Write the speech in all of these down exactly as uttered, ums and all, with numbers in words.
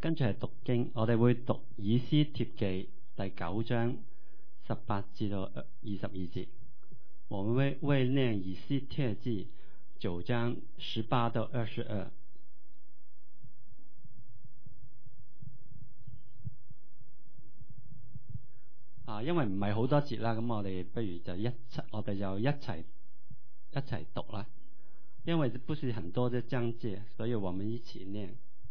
跟住係讀經，我哋會讀以斯帖記第九章十八至到二十二節。我們會會念以斯帖記九章十八到二十二。啊，因為唔係好多節啦，咁我哋不如就一齊，我哋就一齊一齊讀啦。因為不是很多的章節，所以我們一起念。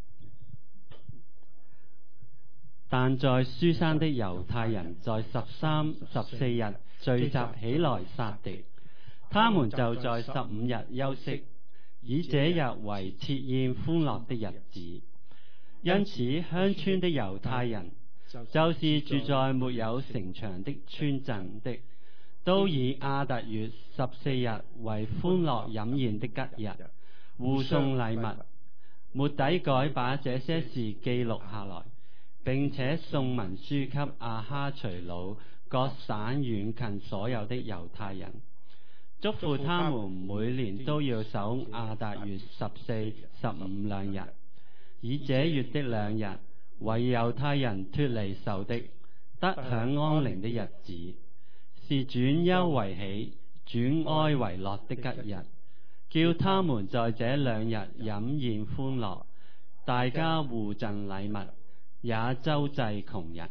但在書珊的猶太人在十三、十四日聚集起來撒狄，他們就在十五日休息，以這日為設宴歡樂的日子。因此鄉村的猶太人，就是住在沒有城牆的村鎮的，都以亞達月十四日為歡樂飲宴的吉日，互送禮物。末底改把這些事記錄下來，並且送文書給亞哈隨魯各省遠近所有的猶太人，囑咐他們每年都要守亞達月十四、十五兩日，以這月的兩日為猶太人脫離仇敵、得享安寧的日子，是轉憂為喜、轉哀為樂的吉日，叫他們在這兩日飲宴歡樂，大家互贈禮物，也周濟窮人。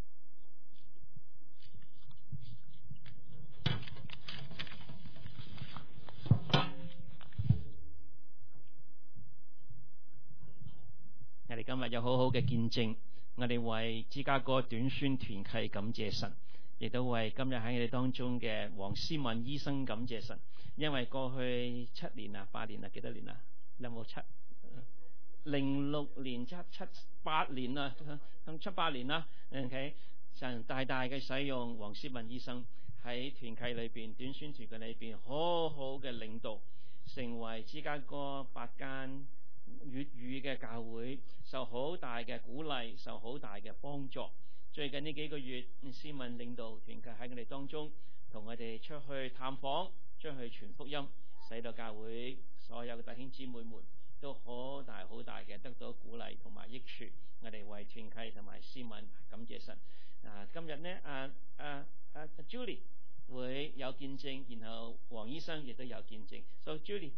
我哋今日有好好嘅見證，我哋為芝加哥短宣團契感謝神，亦都為今日喺我哋當中嘅黃思敏醫生感謝神，因為過去七年啊、八年啊、幾多年啊？有冇七？零六年、七七八年啊，七八年啦。OK， 神大大嘅使用黃思敏醫生喺團契裏邊、短宣團契裏邊，好好嘅領導，成為芝加哥八間粵語嘅教會，受好大嘅鼓勵，受好大嘅幫助。最近呢幾個月，思敏領導團契喺我哋當中，同我哋出去探訪，出去傳福音，使到教會所有嘅弟兄姊妹們都好大好大嘅得到鼓勵同埋益處。我哋為團契同埋思敏感謝神。啊，今日呢，啊啊啊 Julie 會有見證，然後黃醫生亦都有見證。So Julie。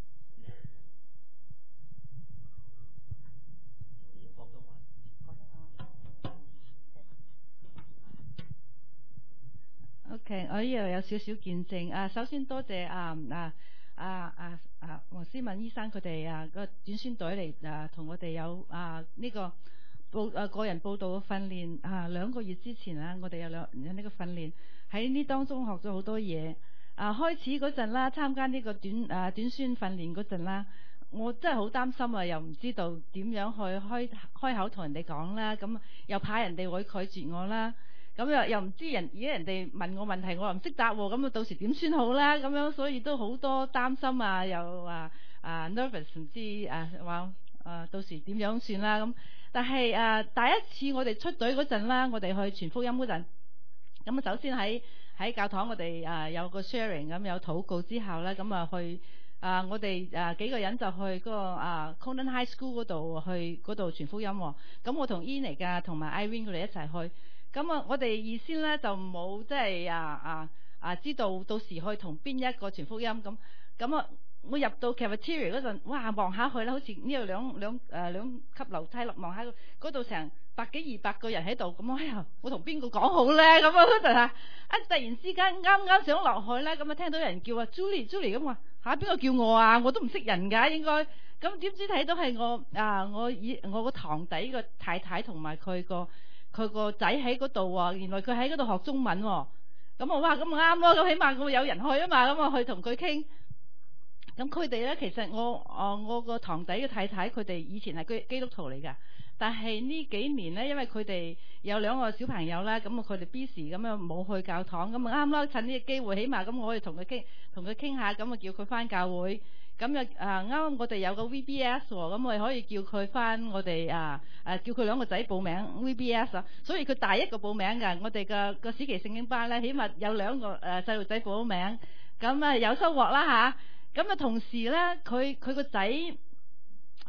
OK， 我呢度有少少見證啊。首先多謝啊啊啊啊啊黃思敏醫生佢哋啊個短宣隊嚟啊，同我哋有啊呢、這個報啊個人報道嘅訓練啊。兩個月之前啊，我哋有兩有呢個訓練，喺呢當中學咗好多嘢啊。開始嗰陣啦，參加呢個短啊短宣訓練嗰陣啦，我真係好擔心啊，又唔知道點樣去開開口同人哋講啦，咁又怕人哋會拒絕我啦。咁又又唔知人，而家人哋問我問題，我又唔識答喎，咁啊到時點算好啦？咁樣所以都好多擔心啊，又話啊 nervous， 唔知啊話啊到時點樣算啦？咁但係啊第一次我哋出隊嗰陣啦，我哋去傳福音嗰陣，咁啊首先喺喺教堂我哋啊有個 sharing， 咁有禱告之後咧，咁啊去啊我哋啊幾個人就去嗰個啊 Conan High School 嗰度去嗰度傳福音喎。咁我同 Enid 啊同埋 Irene 佢哋一齊去。咁啊，我哋意思咧就冇即係啊啊啊知道到時去同邊一個傳福音咁。咁啊，我入到 cafeteria 嗰陣，哇望下去啦，好似呢度兩兩誒兩級樓梯落，望下嗰度成百幾二百個人喺度。咁哎呀，我同邊個講好咧？咁啊嗰陣啊，一突然之間啱啱想落去咧，咁啊聽到有人叫啊 Julie Julie 咁話嚇，邊個叫我啊？我都唔識人㗎應該。咁點知睇到係我啊我以我個堂弟個太太同埋佢個。佢個仔喺嗰度喎，原來佢喺嗰度學中文喎。咁我話咁啱咯，咁起碼我有人去啊嘛，咁我去同佢傾。咁佢哋咧，其實我我我個堂弟嘅太太，佢哋以前係基基督徒嚟㗎，但係呢幾年咧，因為佢哋有兩個小朋友啦，咁啊佢哋 busy 咁樣冇去教堂，咁啊啱啦，趁呢個機會，起碼咁我可以同佢傾，同佢傾下，咁啊叫佢翻教會。咁又啊啱啱我哋有個 V B S 喎，咁我哋可以叫佢翻我哋啊誒叫佢兩個仔報名 V B S 啊，所以佢第一個報名㗎。我哋嘅個暑期聖經班咧，起碼有兩個誒細路仔報名，咁啊有收穫啦吓。咁啊同時咧，佢佢個仔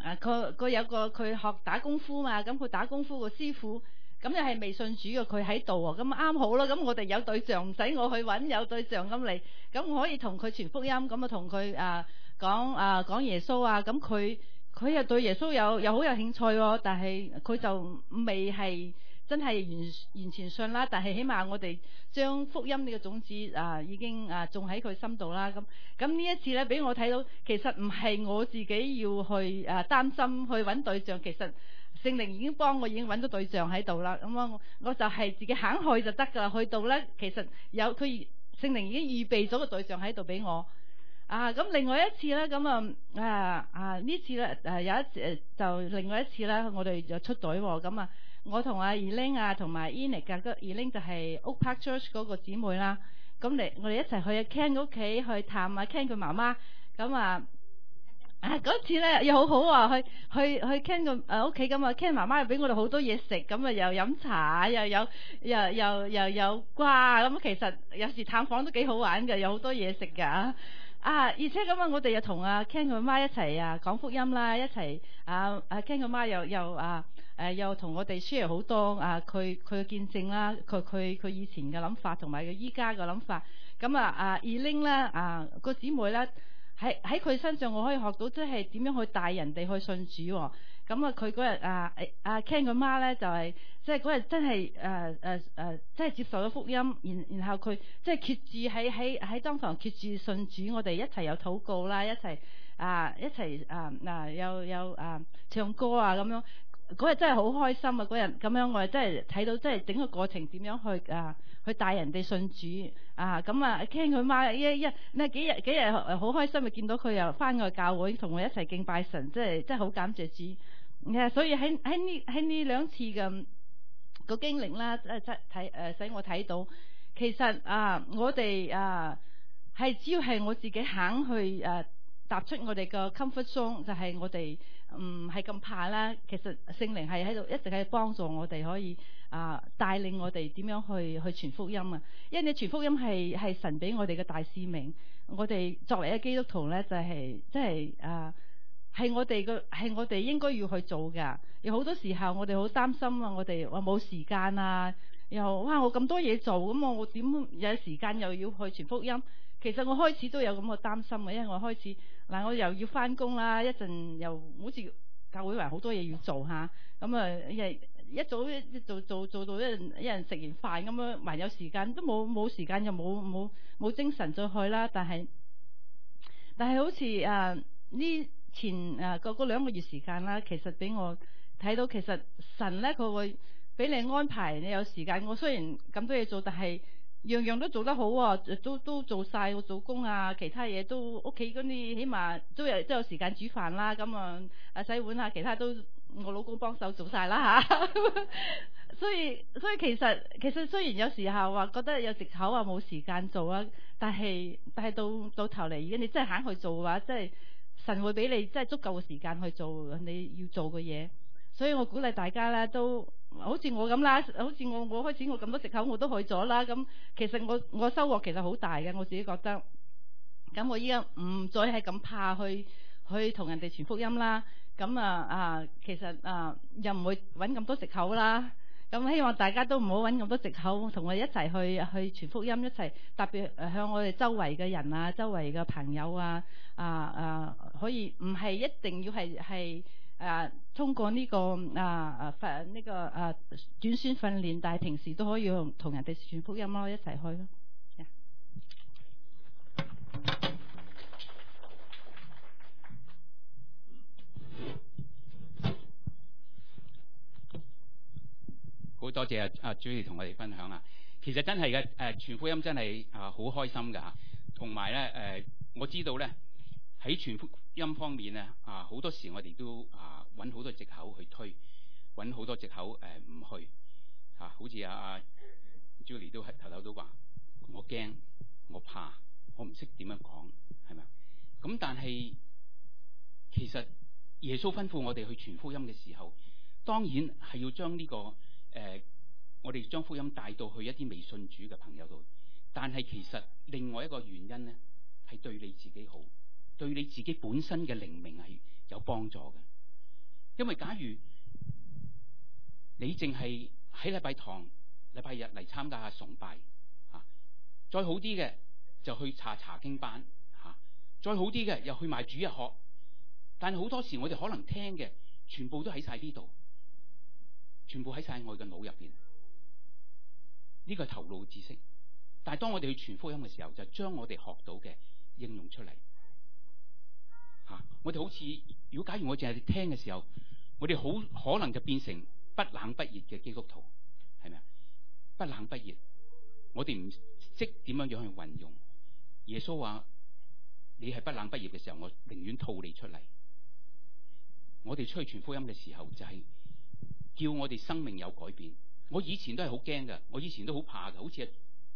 啊佢佢有個佢學打功夫嘛，咁佢打功夫個師傅。咁又係未信主嘅，佢喺度喎，咁啱好啦。咁我哋有對象，唔使我去揾，有對象咁嚟，咁我可以同佢傳福音，咁啊同佢啊講啊講耶穌啊。咁佢佢又對耶穌有又好有興趣喎，但係佢就未係真係完完全信啦。但係起碼我哋將福音呢個種子啊已經啊種喺佢心度啦。咁咁呢一次咧，俾我睇到其實唔係我自己要去啊擔心去揾對象，其實。聖靈已經幫我已經揾到對象喺度啦，咁我我就係自己行去就得噶啦。去到咧，其實有佢聖靈已經預備咗個對象喺度俾我。啊，咁另外一次咧，咁啊啊啊呢次咧誒有一誒就另外一次咧，我哋就出隊喎。咁啊，我同阿 Elaine 啊同埋 Enoch 嘅，個 Elaine 就係 Oak Park Church 嗰個姊妹啦。咁嚟我哋一齊去 Ken 屋企去探阿 Ken 佢媽媽。咁啊。啊！嗰次咧又好好啊，去去去 Ken 個誒屋企咁啊 Ken 媽媽又俾我哋好多嘢食，咁啊又飲茶，又有又又又有瓜，咁其實有時探訪都幾好玩嘅，有好多嘢食㗎。啊！而且咁啊，我哋又同阿 Ken 佢媽一齊啊講福音啦，一齊啊啊 Ken 佢媽又又啊誒又同我哋 share 好多啊佢佢嘅見證啦，佢佢佢以前嘅諗法同埋佢依家嘅諗法。咁啊啊 Elaine 咧啊個姊妹咧。喺喺佢身上，我可以學到即係點樣去帶人哋去信主、哦。咁啊，佢嗰日啊啊 Ken 佢媽咧就係即係嗰日真係誒誒誒，即係接受咗福音，然然後佢即係決志喺喺喺當堂決志信主，我哋一齊有禱告啦，一齊啊一齊啊嗱有有啊唱歌啊咁樣。嗰日真係好開心啊！嗰日咁樣我哋真係睇到，即係整個過程點樣去啊去帶人哋信主啊！咁啊 Ken 佢媽一一呢幾日幾日好開心，咪見到佢又翻去教會同我一齊敬拜神，即係真係好感謝主。啊，所以喺喺呢喺呢兩次嘅個經歷啦，誒睇誒使我睇到，其實啊我哋啊係只要係我自己肯去誒踏出我哋個 comfort zone，就係我哋。唔係咁怕啦，其實聖靈係喺度一直喺度幫助我哋，可以啊帶領我哋點樣去去傳福音啊！因為你傳福音係係神俾我哋嘅大使命，我哋作為一個基督徒咧，就係即係啊係我哋嘅係我哋應該要去做㗎。有好多時候我哋好擔心啊，我哋話冇時間啊，又哇我咁多嘢做，咁我點有時間又要去傳福音？其實我開始都有咁嘅擔心嘅，因為我開始嗱我又要翻工啦，一陣又好似教會話好多嘢要做嚇，咁啊一一早一做做做到一人一人食完飯咁樣，還有時間都冇冇時間又冇冇冇精神再去啦。但係但係好似啊呢前啊個嗰兩個月時間啦，其實俾我睇到其實神咧佢會俾你安排你有時間。我雖然咁多嘢做，但係樣樣都做得好啊，都都做晒我做工啊，其他嘢都屋企嗰啲起碼都有都有時間煮飯啦，咁啊啊洗碗啊，其他都我老公幫手做晒啦吓。所以所以其實其實雖然有時候話覺得有藉口啊冇時間做啊，但係但係到到頭嚟，如果你真係肯去做嘅話，即係神會俾你真係足夠嘅時間去做你要做嘅嘢。所以我鼓勵大家咧，都好似我咁啦，好似我我開始我咁多藉口我都去咗啦。咁其實我我收穫其實好大嘅，我自己覺得。咁我依家唔再係咁怕去去同人哋傳福音啦。咁啊啊，其實啊又唔會揾咁多藉口啦。咁希望大家都唔好揾咁多藉口，同我一齊去去傳福音，一齊特別向我哋周圍嘅人啊、周圍嘅朋友啊啊啊，可以唔係一定要係係。啊，通過呢、這個啊啊訓呢、這個啊短宣訓練，但係平時都可以同人哋傳福音咯，一齊去咯。 好多謝啊啊 Julie 同我哋分享啊，其實真係嘅誒傳福音真係啊好開心㗎嚇，同埋咧誒我知道咧喺傳福音方面咧啊好多時我哋都啊揾好多藉口去推，揾好多藉口誒唔、呃、去嚇、啊，好似啊啊 Julie 都係頭頭都話我驚我怕我唔識點樣講係咪？咁但係其實耶穌吩咐我哋去傳福音嘅時候，當然係要將呢、這個誒、呃、我哋將福音帶到去一啲未信主嘅朋友度，但係其實另外一個原因咧係對你自己好。對你自己本身嘅靈命係有幫助嘅， 因為假如你淨係喺禮拜堂、禮拜日嚟參加下崇拜，啊，再好啲嘅就去查查經班，啊，再好啲嘅又去埋主日學。但係好多時我哋可能聽嘅全部都喺晒呢度，全部喺晒我嘅腦入邊。呢個係頭腦知識。但係當我哋去傳福音嘅時候，就將我哋學到嘅應用出嚟。吓、啊，我哋好似如果假如我淨係聽嘅時候，我哋好可能就變成不冷不熱嘅基督徒，係咪啊？不冷不熱，我哋唔識點樣樣去運用。耶穌話：你係不冷不熱嘅時候，我寧願吐你出嚟。我哋出去傳福音嘅時候，就係、是、叫我哋生命有改變。我以前都係好驚噶，我以前都好怕噶，好似阿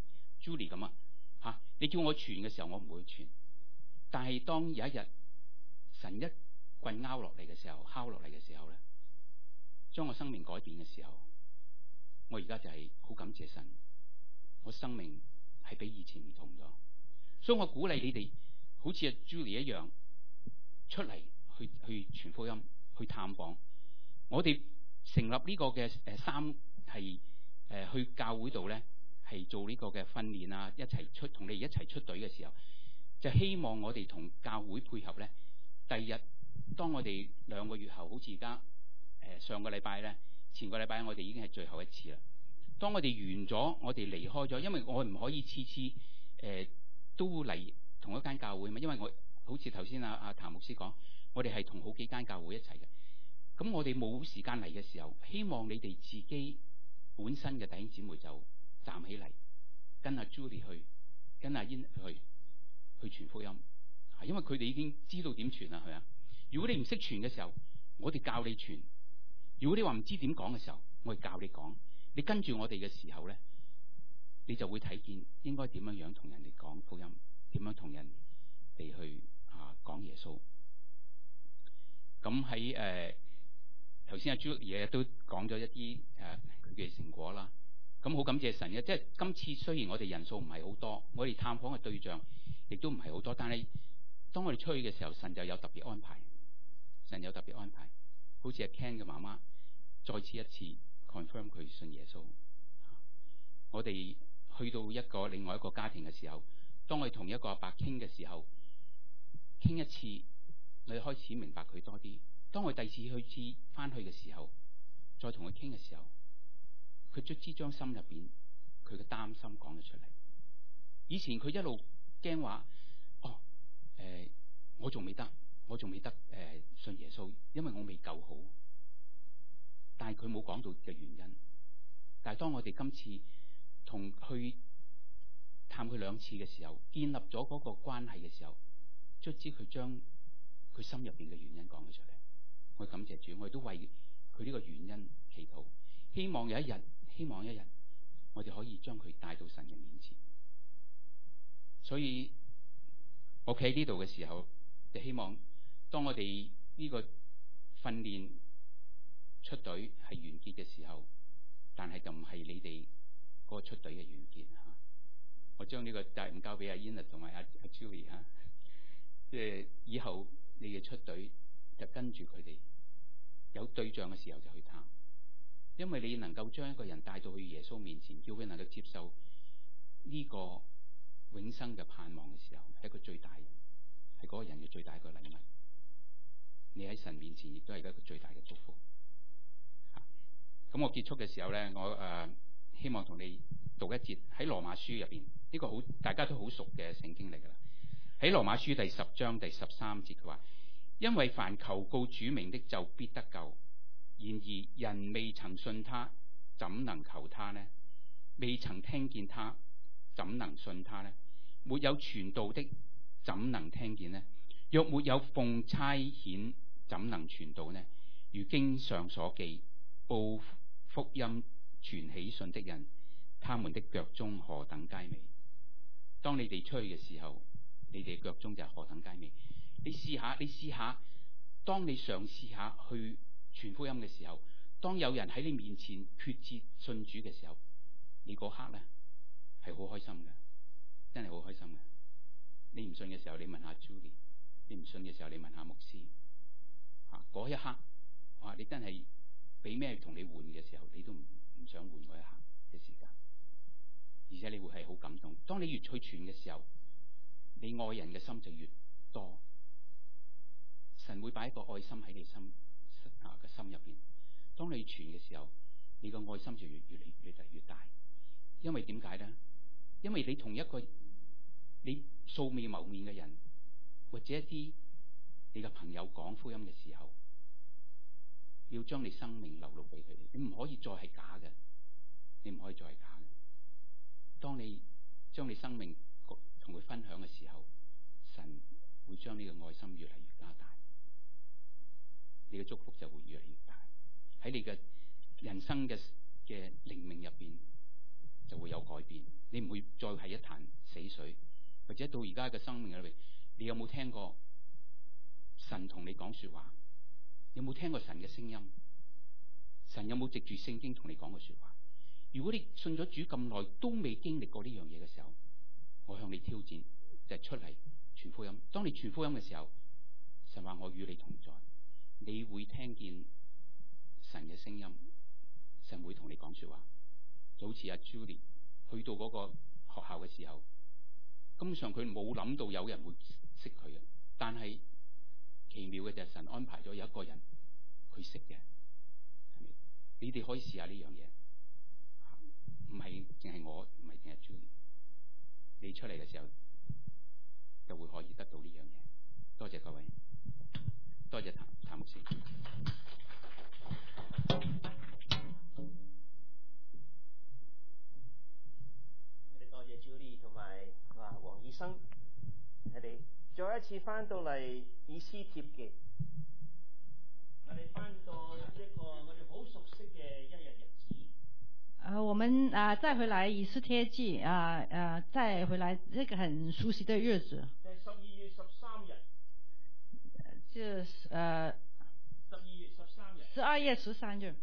Julie 咁啊，吓，你叫我傳嘅時候，我唔會傳。但係當有一日神一棍拗落嚟嘅時候，敲落嚟嘅時候咧，將我生命改變嘅時候，我而家就係好感謝神，我生命係比以前唔同咗。所以我鼓勵你哋好似阿 Julie 一樣出嚟去去傳福音，去探訪。我哋成立呢個嘅誒三係誒去教會度咧，係做呢個嘅訓練啊，一齊出同你哋一齊出隊嘅時候，就希望我哋同教會配合咧。第二日當我哋兩個月後，好似而家誒上個禮拜咧，前個禮拜我哋已經係最後一次啦。當我哋完咗，我哋離開咗，因為我唔可以次次誒都嚟同一間教會嘛，因為我好似頭先阿阿譚牧師講，我哋係同好幾間教會一齊嘅。咁我哋冇時間嚟嘅時候，希望你哋自己本身嘅弟兄姊妹就站起嚟，跟阿 Julie 去，跟阿 In 去去傳福音。因為佢哋已經知道點傳啦，係咪啊？如果你唔識傳嘅時候，我哋教你傳；如果你話唔知點講嘅時候，我哋教你講。你跟住我哋嘅時候咧，你就會睇見應該點樣樣同人哋講福音，點樣同人哋去啊講耶穌。咁喺誒頭先阿 Julie 都講咗一啲誒佢嘅成果啦。咁好感謝神嘅，即係今次雖然我哋人數唔係好多，我哋探訪嘅對象亦都唔係好多，但係當我哋出去嘅時候，神就有特別安排。神有特別安排，好似阿 Ken 嘅媽媽再次一次 confirm 佢信耶穌。我哋去到一個另外一個家庭嘅時候，當我哋同一個阿伯傾嘅時候，傾一次，我哋開始明白佢多啲。當我哋第二次去次翻去嘅時候，再同佢傾嘅時候，佢卒之將心入邊佢嘅擔心講咗出嚟。以前佢一路驚話，哦，誒、呃，我仲未得，我仲未得誒、呃、信耶穌，因為我未夠好。但係佢冇講到嘅原因。但係當我哋今次同去探佢兩次嘅時候，建立咗嗰個關係嘅時候，卒之佢將佢心入邊嘅原因講咗出嚟。我感謝主，我亦都為佢呢個原因祈禱，希望有一日，希望一日，我哋可以將佢帶到神嘅面前。所以我企喺呢度嘅時候，就希望當我哋呢個訓練出隊係完結嘅時候，但係就唔係你哋嗰個出隊嘅完結吓。我將呢個責任交俾阿 Ina 同埋阿阿 Julie 吓，即係以後你嘅出隊就跟住佢哋，有對象嘅時候就去探，因為你能夠將一個人帶到去耶穌面前，叫佢能夠接受呢個永生嘅盼望嘅時候，係一個最大嘅，係嗰個人嘅最大嘅禮物。你喺神面前亦都係一個最大嘅祝福。咁我結束嘅時候咧，我誒、呃、希望同你讀一節喺羅馬書入邊，呢、這個好大家都好熟嘅聖經嚟噶啦。喺羅馬書第十章第十三節，佢話：因為凡求告主名的就必得救。然而人未曾信他，怎能求他呢？未曾聽見他，怎能信他呢？沒有傳道的，怎能聽見呢？若沒有奉差遣，怎能傳道呢？如經上所記，報福音傳喜信的人，他們的腳蹤何等佳美。當你哋出去嘅時候，你哋腳蹤就係何等佳美。你試下，你試下，當你嘗試下去傳福音嘅時候，當有人喺你面前決志信主嘅時候，你嗰刻咧係好開心嘅，真係好開心嘅。你唔信嘅時候，你問下 Julie； 你唔信嘅時候，你問下牧師。吓，嗰一刻哇！你真係俾咩同你換嘅時候，你都唔唔想換嗰一下嘅時間，而且你會係好感動。當你越去傳嘅時候，你愛人嘅心就越多，神會擺一個愛心喺你心啊嘅心入邊。當你傳嘅時候，你個愛心就越越嚟越嚟越大。因為點解咧？因為你同一個你素未謀面嘅人，或者一啲你嘅朋友講福音嘅時候，要將你生命流露俾佢哋，你唔可以再係假嘅，你唔可以再係假嘅。當你將你生命同佢分享嘅時候，神會將呢個愛心越嚟越加大，你嘅祝福就會越嚟越大，喺你嘅人生嘅嘅靈命入邊就會有改變。你唔會再係一潭死水，或者到而家嘅生命裏邊，你有冇聽過神同你講說話？有冇聽過神嘅聲音？神有冇藉住聖經同你講過說話？如果你信咗主咁耐都未經歷過呢樣嘢嘅時候，我向你挑戰，就係出嚟傳福音。當你傳福音嘅時候，神話我與你同在，你會聽見神嘅聲音，神會同你講說話。就好似阿 Julie 去到嗰個學校嘅時候，根本上佢冇諗到有人會識佢嘅，但係奇妙嘅就係神安排咗有一個人佢識嘅。你哋可以試下呢樣嘢，唔係淨係我，唔係淨係 Julie， 你出嚟嘅時候就會可以得到呢樣嘢。多謝各位，多謝譚譚牧師。 我哋多謝 Julie 同埋啊黃醫生，我哋再一次翻到嚟以斯帖記，我哋翻到一個我哋好熟悉嘅一日日子。 呃，我們啊、呃、再回來以斯帖記啊呃再回來這個很熟悉的日子。 就係十二月十三日。 就是呃。 十二月十三日。 十二月十三日。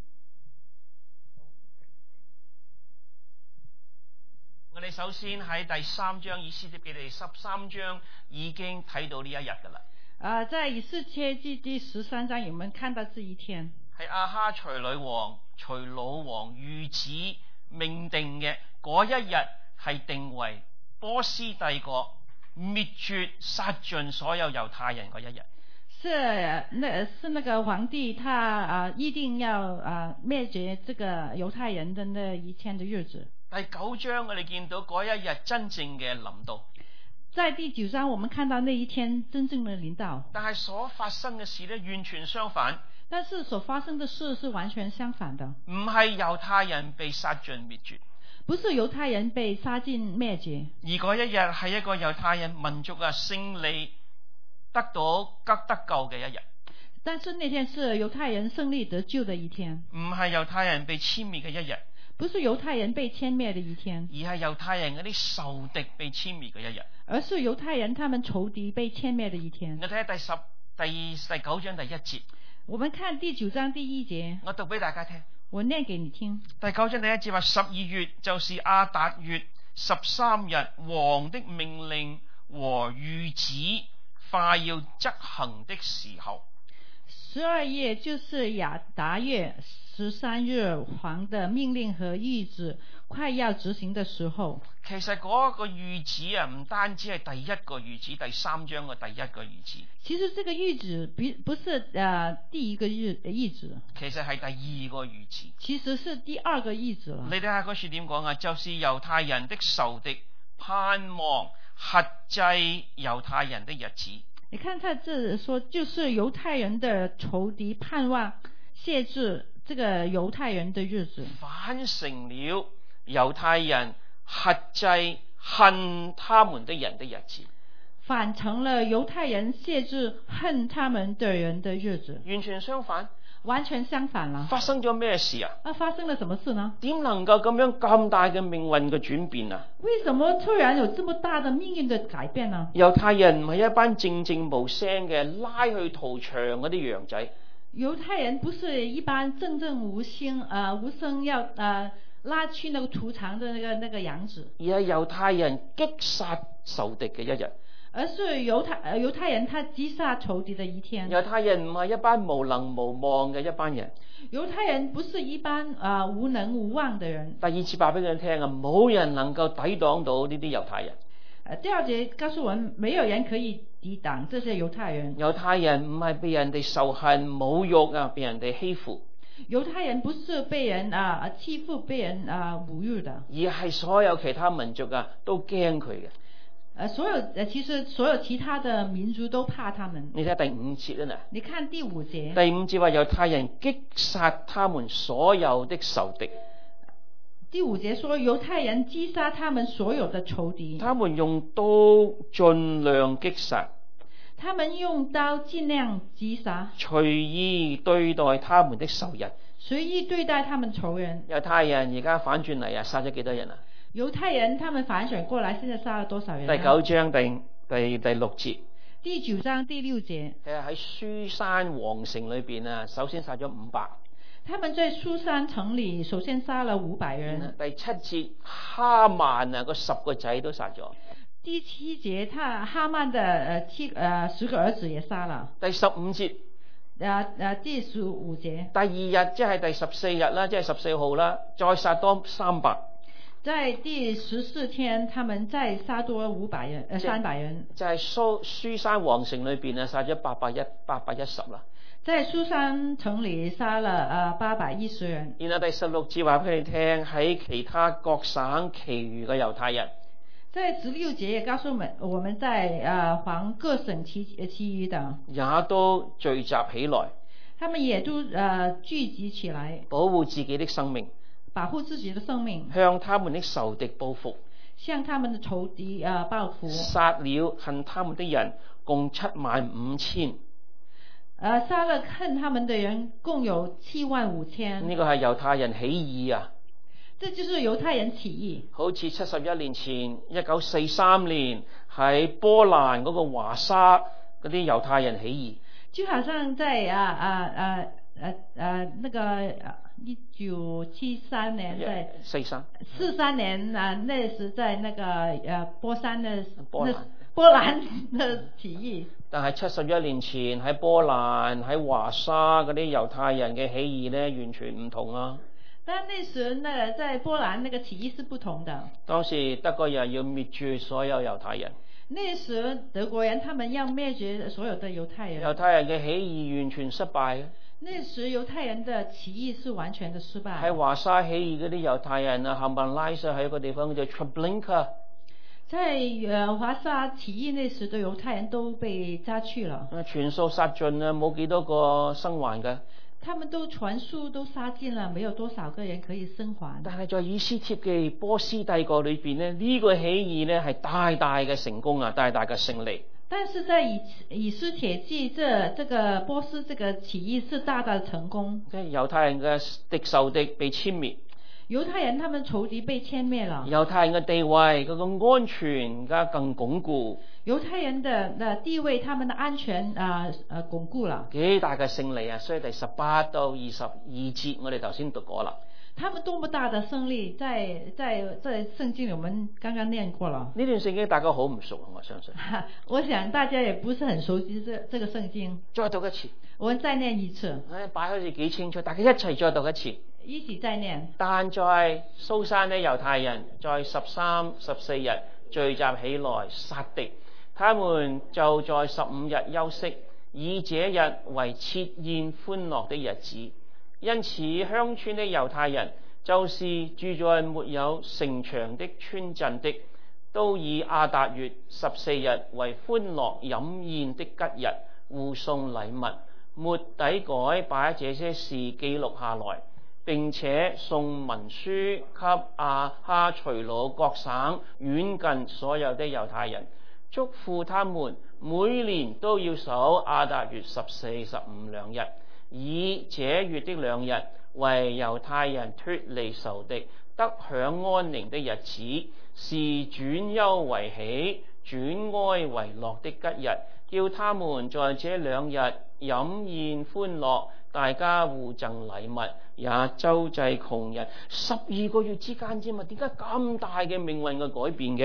我哋首先喺第三章以斯帖記第十三章已經睇到呢一日噶啦。 啊、呃，在以斯帖記第十三章，我們看到這一天係亞哈隨女王、隨魯王御旨命定嘅嗰一日，係定為波斯帝國滅絕殺盡所有猶太人嗰一日。 是那是那個皇帝他啊一定要啊滅絕這個猶太人的那一天的日子。 第九章我哋見到嗰一日真正嘅臨到。 在第九章我們看到那一天真正的臨到。 但係所發生嘅事呢，完全相反。 但是所發生的事是完全相反的。 唔係猶太人被殺盡滅絕， 不是猶太人被殺盡滅絕， 而嗰一日係一個猶太人民族嘅勝利得到得得救嘅一日。 但是那天是猶太人勝利得救的一天， 唔係猶太人被殲滅嘅一日。 不是猶太人被殲滅的一天， 而係猶太人嗰啲仇敵被殲滅嘅一日。 而是猶太人他們仇敵被殲滅的一天。 我睇下第十第第九章第一節。 我們看第九章第一節， 我讀俾大家聽。 我念給你聽。 第九章第一節話：十二月就是亞達月十三日，王的命令和諭旨快要執行的時候。 十二月就是亞達月十三日，王的命令和諭旨快要執行的時候。 其實嗰個諭旨啊，唔單止係第一個諭旨，第三章嘅第一個諭旨。 其實這個諭旨不不是誒、呃、第一個諭諭旨， 其實係第二個諭旨。 其實是第二個諭旨啦。 你睇下嗰書點講啊？就是猶太人的仇敵盼望轄制猶太人的日子。 你看他這說，就是猶太人的仇敵盼望限制這個猶太人的日子， 反成了猶太人轄制恨他們的人的日子， 反成了猶太人限制恨他們的人的日子， 完全相反， 完全相反了。 發生咗咩事啊？ 啊，發生了什麼事呢？ 點能夠咁樣咁大嘅命運嘅轉變啊？ 為什麼突然有這麼大的命運的改變呢？ 猶太人唔係一班靜靜無聲嘅拉去屠場嗰啲羊仔。 猶太人不是一般靜靜無聲啊、呃、無聲要啊、呃、拉去那個屠場的那個那個羊子， 而係猶太人擊殺仇敵嘅一日， 而是猶太呃猶太人他擊殺仇敵的一天。 猶太人唔係一班無能無望嘅一班人。 猶太人不是一般啊、呃、無能無望的人。 第二次話俾佢哋聽啊，冇人能夠抵擋到呢啲猶太人。 誒，第二節告訴我們，沒有人可以抵擋這些猶太人。 猶太人唔係被人哋仇恨、侮辱啊，被人哋欺負。 猶太人不是被人啊欺負、被人啊侮辱的， 而係所有其他民族啊都驚佢嘅。 誒，所有誒，其實所有其他的民族都怕他們。 你睇第五節啊， 你看第五節。 第五節話猶太人擊殺他們所有的仇敵。 第五節說猶太人擊殺他們所有的仇敵。 他們用刀盡量擊殺。 他們用刀盡量擊殺。 隨意對待他們的仇人。 隨意對待他們仇人。 猶太人而家反轉嚟啊，殺咗幾多人啊？ 猶太人他們反轉過來，現在殺了多少人、啊？ 第九章第第第六節。 第九章第六節。 其實喺書珊王城裏邊啊，首先殺咗五百。 他們在書珊城裏首先殺了五百人。 第七節哈曼啊，個十個仔都殺咗。 第七節，他哈曼的呃七呃十個兒子也殺了。 第十五節。 啊啊！第十五節。 第二日即係第十四日啦，即係十四號啦，再殺多三百。 在第十四天，他們再殺多五百人，呃三百人。 就係蘇書珊王城裏邊啊，殺咗八百一八百一十啦。 在書珊城裏殺了啊八百一十人。 然後第十六節話俾你聽，喺其他各省其餘嘅猶太人。 在十六節也告訴我們，我們在啊環各省其其餘的也都聚集起來， 他們也都呃聚集起來， 保護自己的生命， 保護自己的生命， 向他們的仇敵報復， 向他們的仇敵啊報復， 殺了恨他們的人共七萬五千， 呃殺了恨他們的人共有七萬五千。 呢個係猶太人起義啊！ 這就是猶太人起義， 好似七十一年前一九四三年喺波蘭嗰個華沙嗰啲猶太人起義， 就好像在啊啊啊啊啊那個一九七三年在四三四三年啊，那時在那個呃波山的波蘭波蘭的起義。 但係七十一年前喺波蘭喺華沙嗰啲猶太人嘅起義咧，完全唔同啊！ 但那時那在波蘭那個起義是不同的。 當時德國人要滅絕所有猶太人。 那時德國人他們要滅絕所有的猶太人。 猶太人嘅起義完全失敗。 那時猶太人的起義是完全的失敗。 喺華沙起義嗰啲猶太人啊，冚唪唥拉晒喺一個地方叫做 Treblinka。 在誒華沙起義那時的猶太人都被抓去了。 全數殺盡啊，冇幾多個生還嘅。 他們都全數都殺盡了，沒有多少個人可以生還。 但係在以斯帖記波斯帝國裏邊呢，呢、這個起義呢係大大嘅成功啊，大大嘅勝利。 但是在以以斯帖記這這個波斯這個起義是大大的成功。 即係猶太人嘅敵仇敵被殲滅。 猶太人他們仇敵被殲滅了。 猶太人嘅地位嗰個安全而家更鞏固。 猶太人的地位，他們的安全啊啊鞏固了。幾大嘅勝利啊！所以第十八到二十二節，我哋頭先讀過啦。 他們多麼大的勝利，在在在聖經裏，我們剛剛念過了。 呢段聖經大家好唔熟，我相信。 我想大家也不是很熟悉這這個聖經。 再讀一次。 我們再念一次。 誒，擺好似幾清楚，大家一齊再讀一次。 一起再念。但在蘇珊的猶太人，在十三、十四日聚集起來殺敵。他們就在十五日休息，以這日為設宴歡樂的日子。因此鄉村的猶太人，就是住在沒有城牆的村鎮的，都以亞達月十四日為歡樂飲宴的吉日，互送禮物。末底改把這些事記錄下來，並且送文書給亞哈隨魯各省遠近所有的猶太人，囑咐他們每年都要守亞達月十四、十五兩日，以這月的兩日為猶太人脫離仇敵、得享安寧的日子，是轉憂為喜、轉哀為樂的吉日，叫他們在這兩日飲宴歡樂，大家互贈禮物，也周濟窮人。十二個月之間啫嘛，點解咁大嘅命運嘅改變嘅？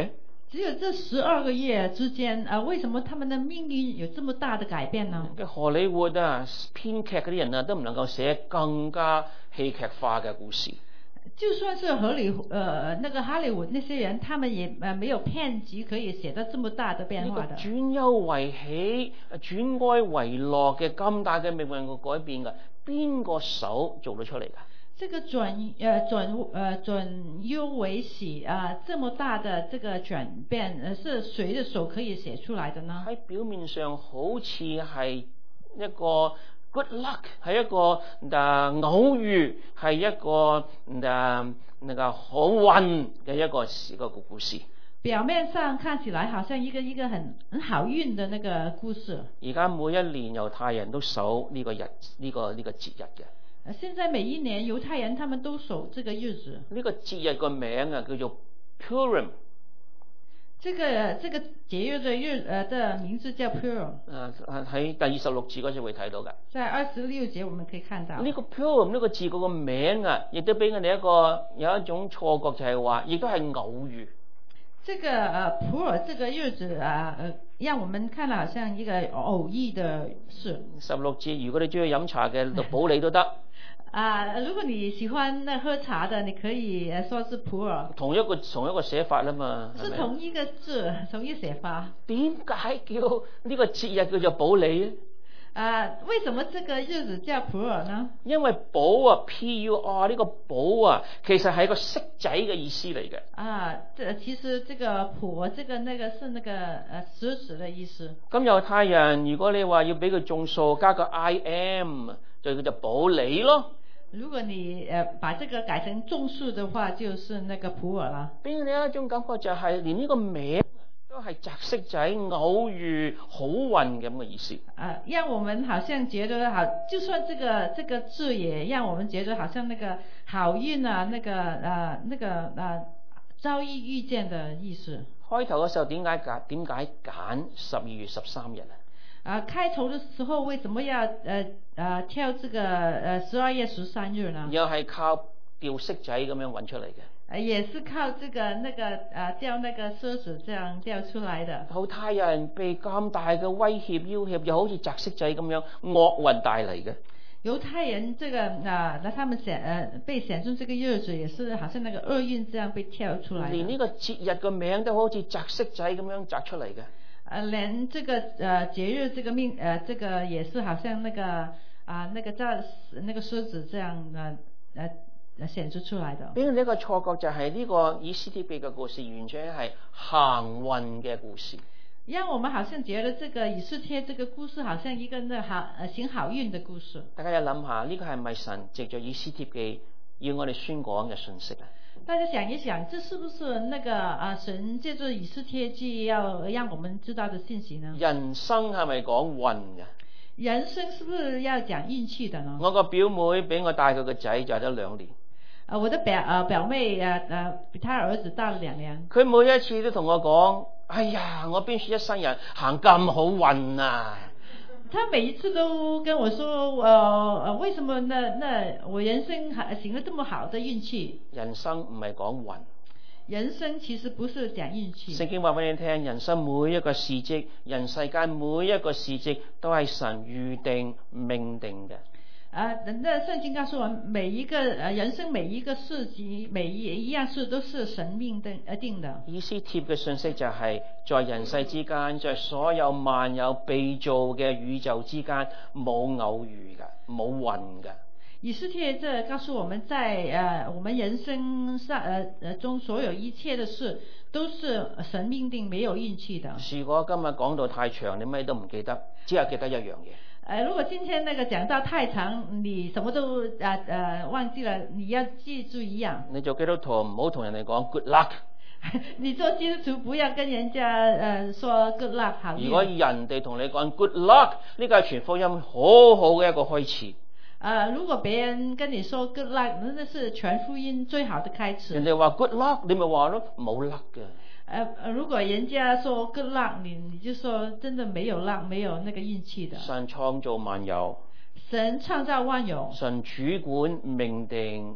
只有這十二個月之間，啊，為什麼他們的命運有這麼大的改變呢？ 嘅荷里活啊，編劇嗰啲人啊，都唔能夠寫更加戲劇化嘅故事。 就算是荷里，呃，那個哈利伍那些人，他們也呃沒有編劇可以寫得這麼大的變化的。 轉憂為喜、轉哀為樂嘅咁大嘅命運嘅改變嘅，邊個手做得出嚟㗎？ 這個轉呃轉呃轉憂為喜啊，這麼大的這個轉變，呃，是誰的手可以寫出來的呢？ 喺表面上好似係一個 good luck， 係一個誒偶遇，係一個誒那個好運嘅一個一個故事。 表面上看起來好像一個一個很很好運的那個故事。 而家每一年猶太人都守呢個日呢個呢個節日嘅。 現在每一年猶太人他們都守這個日子。 呢個節日個名啊叫做 Purim。 這個這個節日的日呃的名字叫 Purim。 啊喺第二十六節嗰時會睇到㗎。 在二十六節我們可以看到。呢個 Purim 呢個字嗰個名啊，亦都俾我哋一個有一種錯覺，就係話，亦都係偶遇。 這個呃普爾這個日子啊，呃，讓我們看了好像一個偶遇的事。 十六節，如果你中意飲茶嘅，讀保利都得。 啊，如果你喜歡那喝茶的，你可以說是普洱。同一個同一個寫法啦嘛。 是同一個字，同一寫法。 點解叫呢個節日叫做保利咧？ 啊，為什麼這個日子叫普洱呢？ 因為寶啊 ，P U R 呢個寶啊，其實係個骰仔嘅意思嚟嘅。 啊，這其實這個普，這個那個是那個呃獅子的意思。 咁猶太人，如果你話要俾佢眾數，加個 I M， 就叫做保利咯。 如果你呃把這個改成眾數的話，就是那個普洱啦。俾你一種感覺就係連呢個名都係擲骰仔、偶遇、好運咁嘅意思。 啊，讓我們好像覺得好，就算這個這個字也讓我們覺得好像那個好運啊，那個啊那個啊遭遇遇見的意思。 開頭嘅時候點解揀點解揀十二月十三日啊？ 啊，開頭的時候為什麼要呃呃挑這個呃十二月十三日呢？ 又係靠掉骰仔咁樣揾出嚟嘅。 也是靠這個那個啊掉那個獅子這樣掉出來的。 猶太人被咁大嘅威脅要挾，又好似擲骰仔咁樣惡運帶嚟嘅。 猶太人這個啊，那他們選呃被選中這個日子，也是好像那個厄運這樣被跳出來的。 連呢個節日個名都好似擲骰仔咁樣擲出嚟嘅。 呃，連這個呃節日這個命呃這個也是好像那個啊那個叫那個獅子這樣呃呃顯示出來的。 俾人一個錯覺就係呢個以斯帖記嘅故事完全係行運嘅故事。 讓我們好像覺得這個以斯帖這個故事好像一個那好呃行好運的故事。 大家要諗下，呢個係咪神藉着以斯帖記要我哋宣講嘅信息啊？ 大家想一想，這是不是那個啊神借着以斯帖記要讓我們知道的信息呢？ 人生係咪講運嘅？ 人生是不是要講運氣的呢？ 我個表妹俾我帶佢個仔就係得兩年。 啊，我的表啊表妹啊啊比他兒子大了兩年。 佢每一次都同我講：哎呀，我邊處一生人行咁好運啊！ 他每一次都跟我說：呃呃，為什麼那那我人生還行了這麼好的運氣？ 人生唔係講運。 人生其實不是講運氣。 聖經話俾你聽，人生每一個事蹟，人世間每一個事蹟都係神預定命定嘅。 啊，那聖經告訴我們，每一個呃人生每一個事蹟，每一一樣事都是神命定而定的。 以斯帖嘅信息就係、是、在人世之間，在所有萬有被造嘅宇宙之間，冇偶遇噶，冇運噶。 以斯帖這告訴我們在呃我們人生上呃呃中所有一切的事都是神命定，沒有運氣的。 如果今日講到太長，你咩都唔記得，只係記得一樣嘢。 呃，如果今天那個講到太長，你什麼都啊呃，呃忘記了，你要記住一樣。 你做基督徒唔好同人哋講 good luck。 你做基督徒不要跟人家呃說 good luck 好。 如果人哋同你講 good luck，呢個係全福音好好嘅一個開始。 啊、呃，如果別人跟你說 good luck，那是全福音最好的開始。 人哋話 good luck，你咪話咯，冇 luck 嘅。 呃，如果人家說 good luck，你你就說真的沒有 luck，沒有那個運氣的。 神創造萬有， 神創造萬有， 神主管命定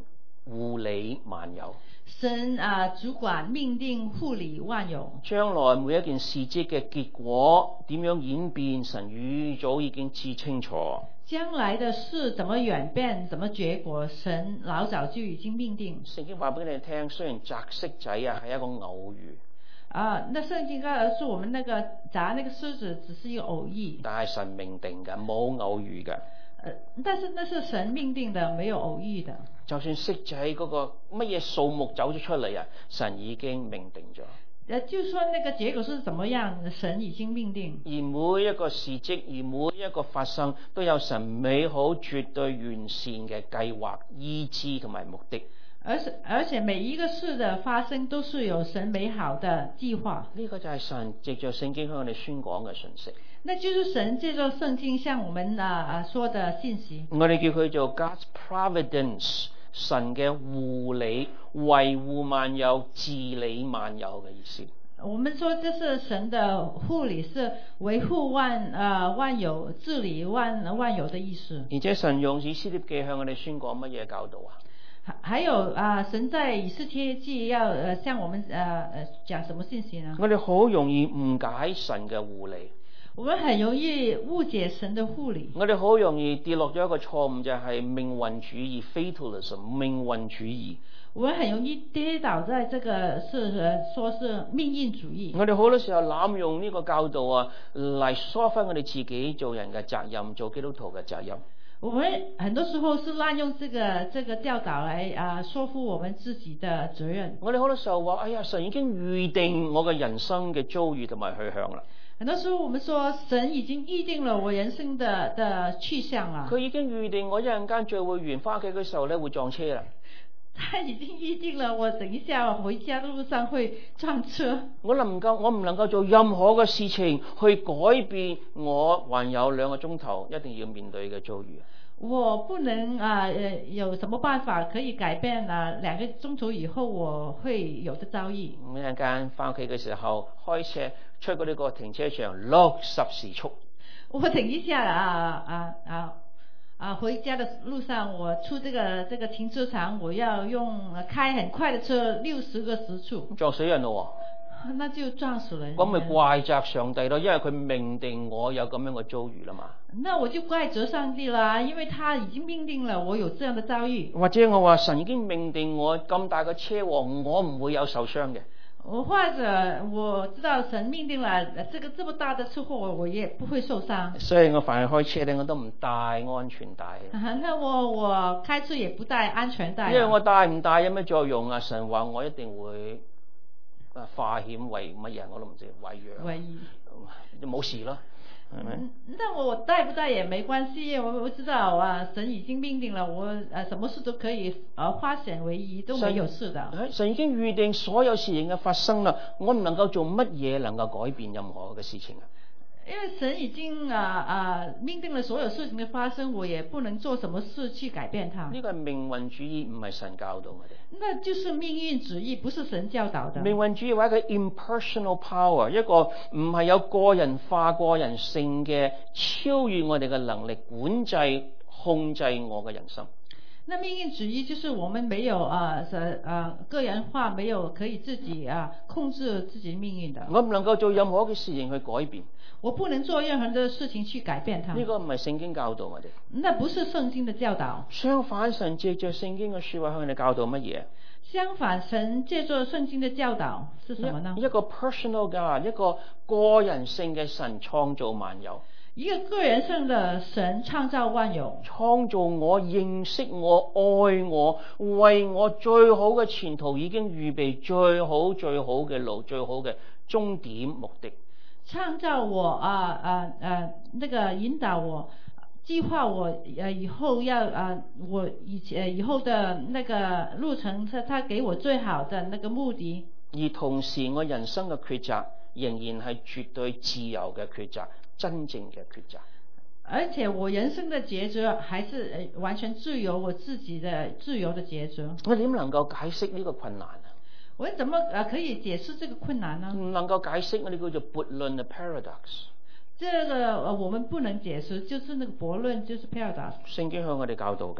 護理萬有。 神啊，主管命定護理萬有。 將來每一件事蹟嘅結果點樣演變，神預早已經知清楚。 將來的事怎麼演變，怎麼結果，神老早就已經命定。 聖經話俾你聽，雖然擲骰仔啊係一個偶遇， 啊，那聖經告訴我們，那個砸那個獅子只是一個偶遇， 但係神命定嘅，冇偶遇嘅。 呃，但是那是神命定的，沒有偶遇的。 就算骰仔嗰個乜嘢數目走咗出嚟啊，神已經命定咗。 呃，就說那個結果是怎麼樣，神已經命定。 而每一個事蹟，而每一個發生，都有神美好、絕對完善嘅計劃、意志同埋目的。 而且而且每一個事的發生，都是有神美好的計劃。 呢個就係神藉着聖經向我哋宣講嘅信息。 那就是神借着聖經向我們啊啊說的信息。 我哋叫佢做 God's Providence， 神嘅護理、維護萬有、治理萬有嘅意思。 我們說這是神的護理，是維護萬啊萬有、治理萬萬有的意思。 而且神用以斯帖記向我哋宣講乜嘢教導啊？ 還有啊，神在以斯帖記要呃向我們呃呃講什麼信息呢？ 我哋好容易誤解神嘅護理。 我們很容易誤解神的護理。 我哋好容易跌落咗一個錯誤，就係命運主義 （fatalism）。命運主義。 我們很容易跌倒在這個是呃說是命運主義。 我哋好多時候濫用呢個教導啊，嚟疏忽我哋自己做人嘅責任，做基督徒嘅責任。 我們很多時候是濫用這個這個教導來啊說服我們自己的責任。 我哋好多時候話：哎呀，神已經預定我嘅人生嘅遭遇同埋去向啦。 很多時候我們說神已經預定了我人生的的去向啦。 佢已經預定我一陣間聚會完翻屋企嘅時候咧會撞車啦。 他已經預定了我等一下回家的路上會撞車。我能夠我唔能夠做任何嘅事情去改變我還有兩個鐘頭一定要面對嘅遭遇。 我不能啊呃有什麼辦法可以改變啊兩個鐘頭以後我會有的遭遇。 一陣間翻屋企嘅時候開車出過呢個停車場六十時速。 我停一下啊啊啊啊回家的路上我出這個這個停車場我要用開很快的車六十個時速。 撞死人咯喎！ 那就撞死人。 咁咪怪責上帝咯，因為佢命定我有咁樣嘅遭遇啦嘛。 那我就怪責上帝啦，因為他已經命定了我有這樣的遭遇。 或者我話神已經命定我咁大嘅車禍，我唔會有受傷嘅。 我或者我知道神命定了這個這麼大的車禍，我也不會受傷。 所以我凡係開車咧，我都唔帶安全帶。 啊，那我我開車也不帶安全帶。 因為我帶唔帶有咩作用啊？神話我一定會。啊！化險為乜嘢我都唔知，為養，為就冇事咯，係咪？ 那我帶不帶也沒關係，我我知道啊，神已經命定了，我啊什麼事都可以，啊化險為夷都沒有事的。 神，神已經預定所有事情嘅發生啦，我唔能夠做乜嘢能夠改變任何嘅事情啊。 因為神已經啊啊命定了所有事情的發生，我也不能做什麼事去改變它。 呢個係命運主義，唔係神教導我哋。 那就是命運主義，不是神教導的。 命運主義話一個 impersonal power， 一個唔係有個人化、個人性嘅超越我哋嘅能力，管制、控制我嘅人生。 那命運主義就是我們沒有啊，呃啊個人化，沒有可以自己啊控制自己命運的。 我唔能夠做任何嘅事情去改變。 我不能做任何的事情去改變它。 呢個唔係聖經教導我哋。 那不是聖經的教導。 相反，神借着聖經嘅說話向我哋教導乜嘢？ 相反，神借着聖經的教導是什麼呢？ 一個 personal God， 一個個人性嘅神創造萬有。 一個個人性的神創造萬有， 創造我、認識我、愛我，為我最好嘅前途已經預備最好最好嘅路、最好嘅終點目的。 創造我啊啊啊，那個引導我，計劃我呃以後要啊我以前以後的那個路程，是他給我最好的那個目的。 而同時，我人生嘅抉擇仍然係絕對自由嘅抉擇。真正嘅抉擇， 而且我人生的抉擇還是完全自由，我自己的自由的抉擇。 我點能夠解釋呢個困難啊？ 我怎麼啊可以解釋這個困難呢？ 唔能夠解釋，我哋叫做悖論嘅 paradox。 這個我們不能解釋，就是那個悖論，就是 paradox。 聖經向我哋教導㗎。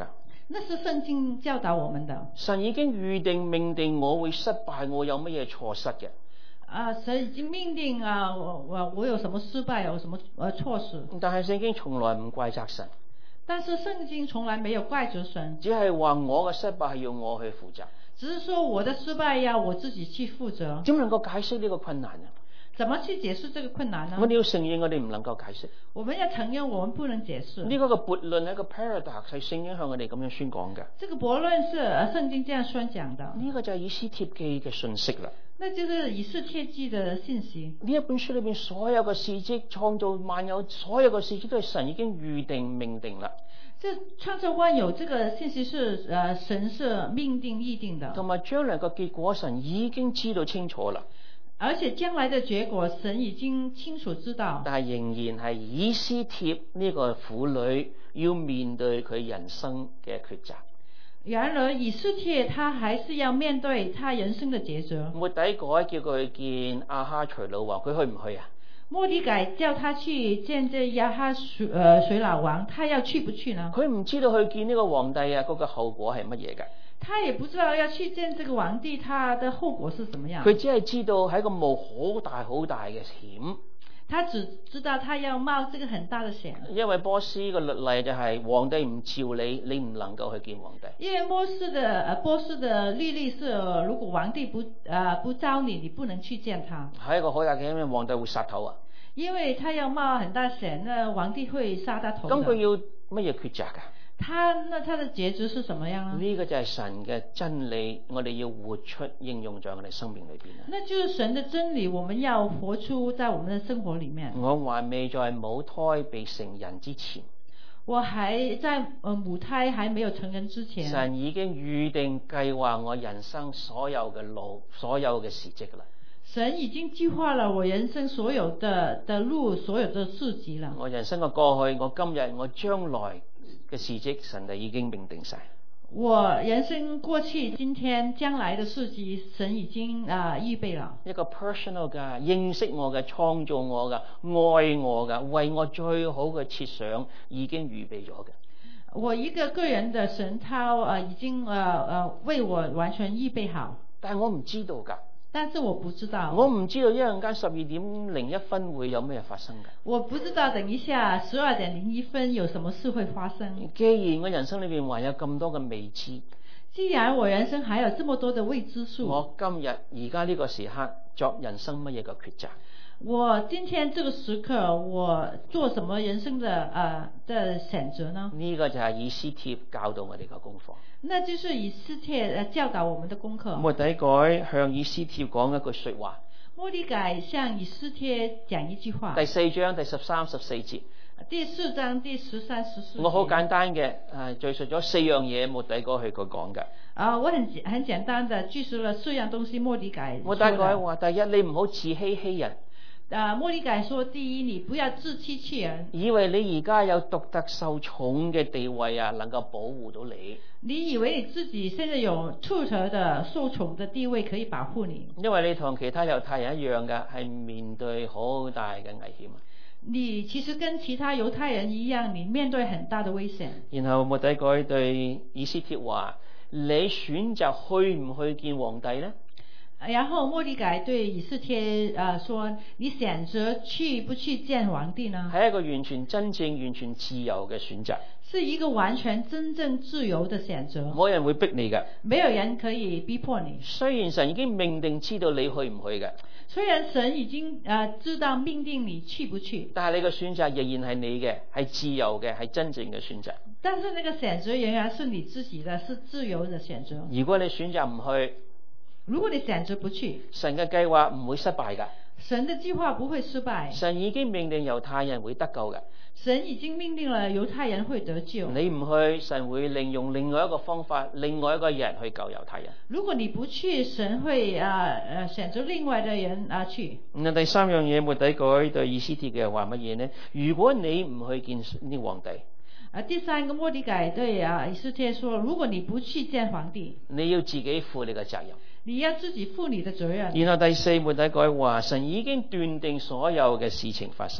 那是聖經教導我們的。 神已經預定命定我會失敗，我有乜嘢錯失嘅。 啊，神已經命定啊，我我我有什麼失敗，有什麼呃錯失。 但係聖經從來唔怪責神， 但是聖經從來沒有怪責神， 只係話我嘅失敗係要我去負責。 只是說我的失敗要我自己去負責。 點能夠解釋呢個困難啊？ 怎麼去解釋這個困難呢？ 我哋要承認我哋唔能夠解釋。 我們要承認我們不能解釋。 呢個嘅悖論係一個 paradox，係聖經向我哋咁樣宣講嘅。 這個悖論是聖經這樣宣講的。 呢個就係以斯帖記嘅信息啦。 那就是以斯帖記的信息。 呢一本書裏邊所有嘅事蹟，創造萬有所有嘅事蹟都係神已經預定命定啦。 這創造萬有這個信息是，呃，神是命定預定的。 同埋將來嘅結果，神已經知道清楚啦。 而且將來的結果，神已經清楚知道。 但係仍然係以斯帖呢個婦女要面對佢人生嘅抉擇。 然而以斯帖他還是要面對他人生的抉擇。 末底改叫佢見亞哈隨魯王，佢去唔去啊？ 末底改叫他去見這亞哈隨呃隨魯王，他要去不去呢？ 佢唔知道去見呢個皇帝啊，嗰個後果係乜嘢㗎？ 他也不知道要去見這個皇帝，他的後果是怎麼樣。 佢只係知道係一個冒好大好大嘅險。 他只知道他要冒這個很大的險。 因為波斯嘅律例就係皇帝唔召你，你唔能夠去見皇帝。 因為波斯的呃波斯的律例是，如果皇帝不呃不召你，你不能去見他。 係一個好大嘅，因為皇帝會殺頭啊。 因為他要冒很大險，那皇帝會殺他頭。 咁佢要乜嘢抉擇㗎？ 他那他的結局是什麼樣呢？ 呢個就係神嘅真理，我哋要活出應用在我哋生命裏邊啊！ 那就是神的真理，我們要活出在我們的生活裏面。 我還未在母胎被成人之前， 我還在呃母胎還沒有成人之前， 神已經預定計劃我人生所有嘅路，所有嘅事蹟啦。 神已經計劃了我人生所有的的路，所有的事蹟了。 我人生嘅過去，我今日，我將來嘅事蹟，神就已經命定晒。 我人生過去、今天、將來的事蹟，神已經啊、呃、預備了。 一個 personal 嘅認識我嘅、創造我嘅、愛我嘅、為我最好嘅設想，已經預備咗嘅。 我一個個人的神，他啊、呃、已經啊啊、呃呃、為我完全預備好。 但係我唔知道㗎。 但是我不知道， 我唔知道一陣間十二點零一分會有咩發生㗎。 我不知道等一下十二點零一分有什麼事會發生。 既然我人生裏邊還有咁多嘅未知， 既然我人生還有這麼多的未知數， 我今日而家呢個時刻作人生乜嘢嘅抉擇？ 我今天這個時刻，我做什麼人生的呃的選擇呢？ 呢個就係以斯帖教導我哋嘅功課。 那就是以斯帖教導我們的功課。 末底改向以斯帖講一句說話。 末底改向以斯帖講一句話。 第四章第十三十四節。 第四章第十三十四節。 我好簡單嘅誒敘述咗四樣嘢，末底改去佢講嘅。 啊，我很很簡單的敘述了四樣東西，末底改。 末底改話：第一，你唔好自欺欺人。 啊，末底改說：第一，你不要自欺欺人， 以為你而家有獨特受寵嘅地位啊，能夠保護到你。 你以為你自己現在有獨特的受寵的地位可以保護你？ 因為你同其他猶太人一樣嘅，係面對好大嘅危險。 你其實跟其他猶太人一樣，你面對很大的危險。 然後末底改對以斯帖話：你選擇去唔去見皇帝呢？ 然後末底改對以斯帖啊說：你選擇去不去見皇帝呢？ 係一個完全真正、完全自由嘅選擇。 是一個完全真正自由的選擇。 冇人會逼你嘅。 沒有人可以逼迫你。 雖然神已經命定知道你去唔去嘅。 雖然神已經啊知道命定你去不去， 但係你嘅選擇仍然係你嘅，係自由嘅，係真正嘅選擇。 但是那個選擇仍然是你自己的，是自由的選擇。 如果你選擇唔去， 如果你選擇不去， 神嘅計劃唔會失敗㗎。 神的計劃不會失敗。 神已經命定猶太人會得救㗎。 神已經命定了猶太人會得救。 你唔去，神會利用另外一個方法，另外一個人去救猶太人。 如果你不去，神會啊呃選擇另外的人啊去。 咁第三樣嘢，末底改對以斯帖嘅話乜嘢呢？如果你唔去見呢皇帝， 啊第三個末底改對啊以斯帖說：如果你不去見皇帝， 你要自己負你嘅責任。 你要自己負你的責任。 然後第四，末底改話：神已經斷定所有嘅事情發生。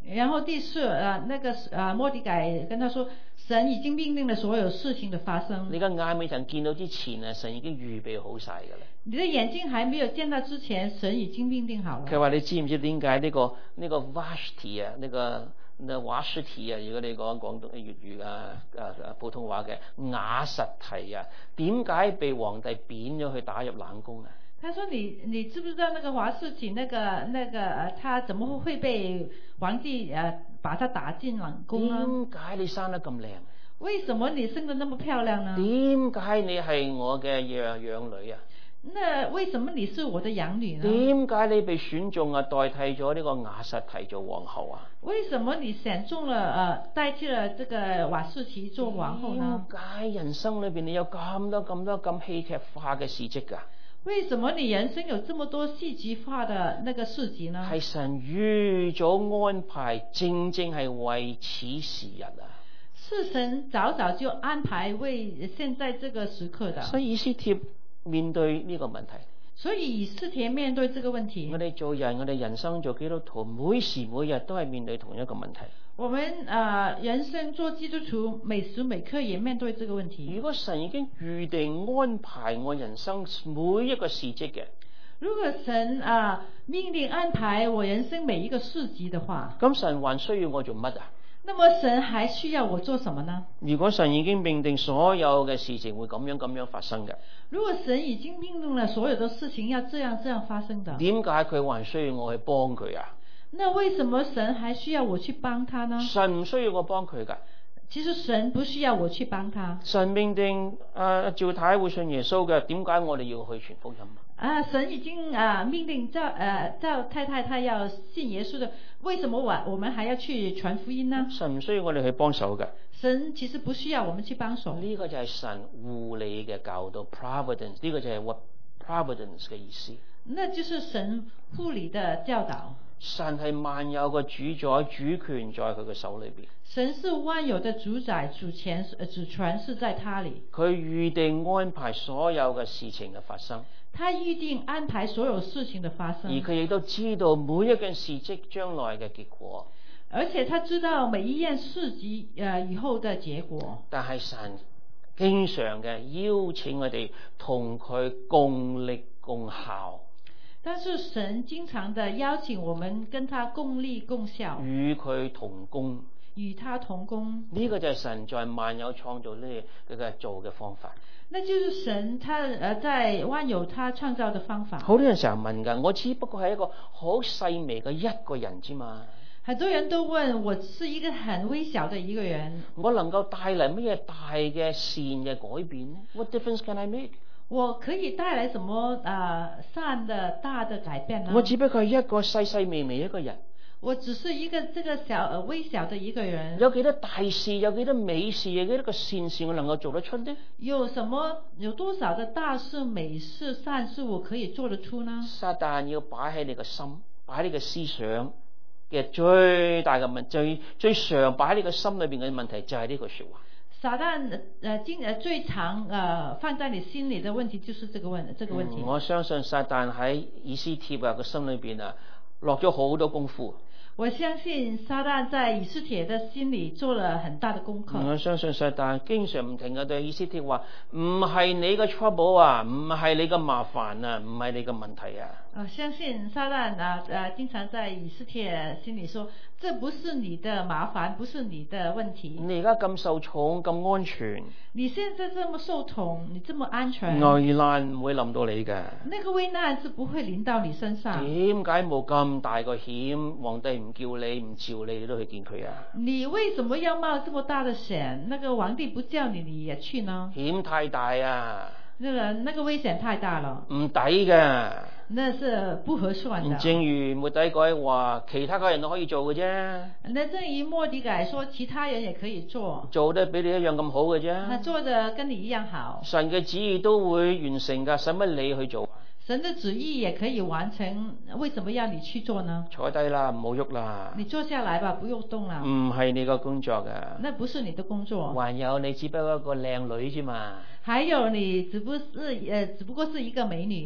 然後第四，呃，那個呃摩底改跟他說，神已經命令了所有事情的發生。 你嘅眼未曾見到之前啊，神已經預備好晒㗎啦。 你的眼睛還沒有見到之前，神已經命定好了。 佢話你知唔知點解呢個呢、這個 Vashti 啊，呢、這個呢瓦什提啊，如果你講廣東粵語啊啊啊普通話嘅瓦實提啊，點解被皇帝貶咗去打入冷宮啊？ 他說你你知不知道那個華士提那個那個呃他怎麼會被皇帝呃把他打進冷宮呢？ 點解你生得咁靚？ 為什麼你生得那麼漂亮呢？ 點解你係我嘅養養女啊？ 那為什麼你是我的養女呢？ 點解你被選中啊，代替咗呢個瓦實提做皇后啊？ 為什麼你選中了呃代替了這個瓦士提做皇后呢？ 點解人生裏邊你有咁多咁多咁戲劇化嘅事蹟㗎？ 為什麼你人生有這麼多戲劇化的那個事蹟呢？ 係神預早安排，正正係為此時日啊！ 是神早早就安排為現在這個時刻的。 所以以斯帖面對呢個問題， 所以以斯帖面對這個問題， 我哋做人，我哋人生做基督徒，每時每日都係面對同一個問題。 我們啊、呃，人生做基督徒，每時每刻也面對這個問題。 如果神已經預定安排我人生每一個事蹟嘅， 如果神啊、呃、命令安排我人生每一個事蹟的話， 咁神還需要我做乜啊？ 那麼神還需要我做什麼呢？ 如果神已經命定所有嘅事情會咁樣咁樣發生嘅， 如果神已經命令了所有的事情要這樣這樣發生的， 點解佢還需要我去幫佢啊？ 那為什麼神還需要我去幫他呢？ 神唔需要我幫佢噶。 其實神不需要我去幫他。 神命定啊趙太會信耶穌嘅，點解我哋要去傳福音啊？ 啊，神已經啊命令趙呃趙太太她要信耶穌的，為什麼我我們還要去傳福音呢？ 神唔需要我哋去幫手嘅。 神其實不需要我們去幫手。 呢個就係神護理嘅教導 ，providence， 呢個就係 what providence 嘅意思。 那就是神護理的教導。 神係萬有嘅主宰，主權在佢嘅手裏邊。 神是萬有的主宰，主權主權是在他裏。 佢預定安排所有嘅事情嘅發生。 他預定安排所有事情的發生。 而佢亦都知道每一件事蹟將來嘅結果。 而且他知道每一件事蹟誒以後的結果。 但係神經常嘅邀請我哋同佢共力共效。 但是神經常的邀請我們跟他共力共效， 與佢同工， 與他同工。 呢個就係神在萬有創造呢佢嘅做嘅方法。 那就是神他呃在萬有他創造的方法。 好多人成日問㗎，我只不過係一個好細微嘅一個人之嘛。 很多人都問，我是一個很微小的一個人， 我能夠帶嚟乜嘢大嘅善嘅改變呢？ What difference can I make？ 我可以帶來什麼啊、呃、善的大的改變呢？ 我只不過係一個細細微微一個人。 我只是一個這個小、呃、微小的一個人。 有幾多大事，有幾多美事，有幾多個善事，我能夠做得出呢？ 有什麼有多少的大事、美事、善事，我可以做得出呢？ 撒旦要擺喺你個心，擺喺你個思想嘅最大嘅問，最最常擺喺你個心裏邊嘅問題就係呢句說話。 撒旦誒經誒最常誒、呃、放在你心裏的問題就是這個問這個問題。 嗯、我相信撒旦喺以斯帖啊個心裏邊啊落咗好多功夫。 我相信撒旦在以斯帖的心裏做了很大的功課。 我相信撒旦經常唔停嘅對以斯帖話：唔係你嘅 trouble 啊，唔係你嘅麻煩啊，唔係你嘅問題啊。 我相信撒旦啊啊，經常在以斯帖心裏說：這不是你的麻煩，不是你的問題。 你而家咁受寵，咁安全。 你現在這麼受寵，你這麼安全。 危難唔會臨到你嘅。 那個危難是不會臨到你身上。 點解冇咁大個險？皇帝唔叫你，唔召你，你都去見佢啊？ 你為什麼要冒這麼大的險？那個皇帝不叫你，你也去呢？ 險太大啊！ 那個那個危險太大了， 唔抵㗎。 那是不合算的。 正如末底改話，其他嘅人都可以做嘅啫。 那正如末底改說，其他人也可以做， 做得比你一樣咁好嘅啫。 那做得跟你一樣好。 神嘅旨意都會完成㗎，使乜你去做？ 神的旨意也可以完成，為什麼要你去做呢？ 坐低啦，唔好喐啦。 你坐下來吧，不用動啦。 唔係你個工作㗎。 那不是你的工作。 還有你只不過一個靚女啫嘛。 還有你只不是呃，只不過是一個美女。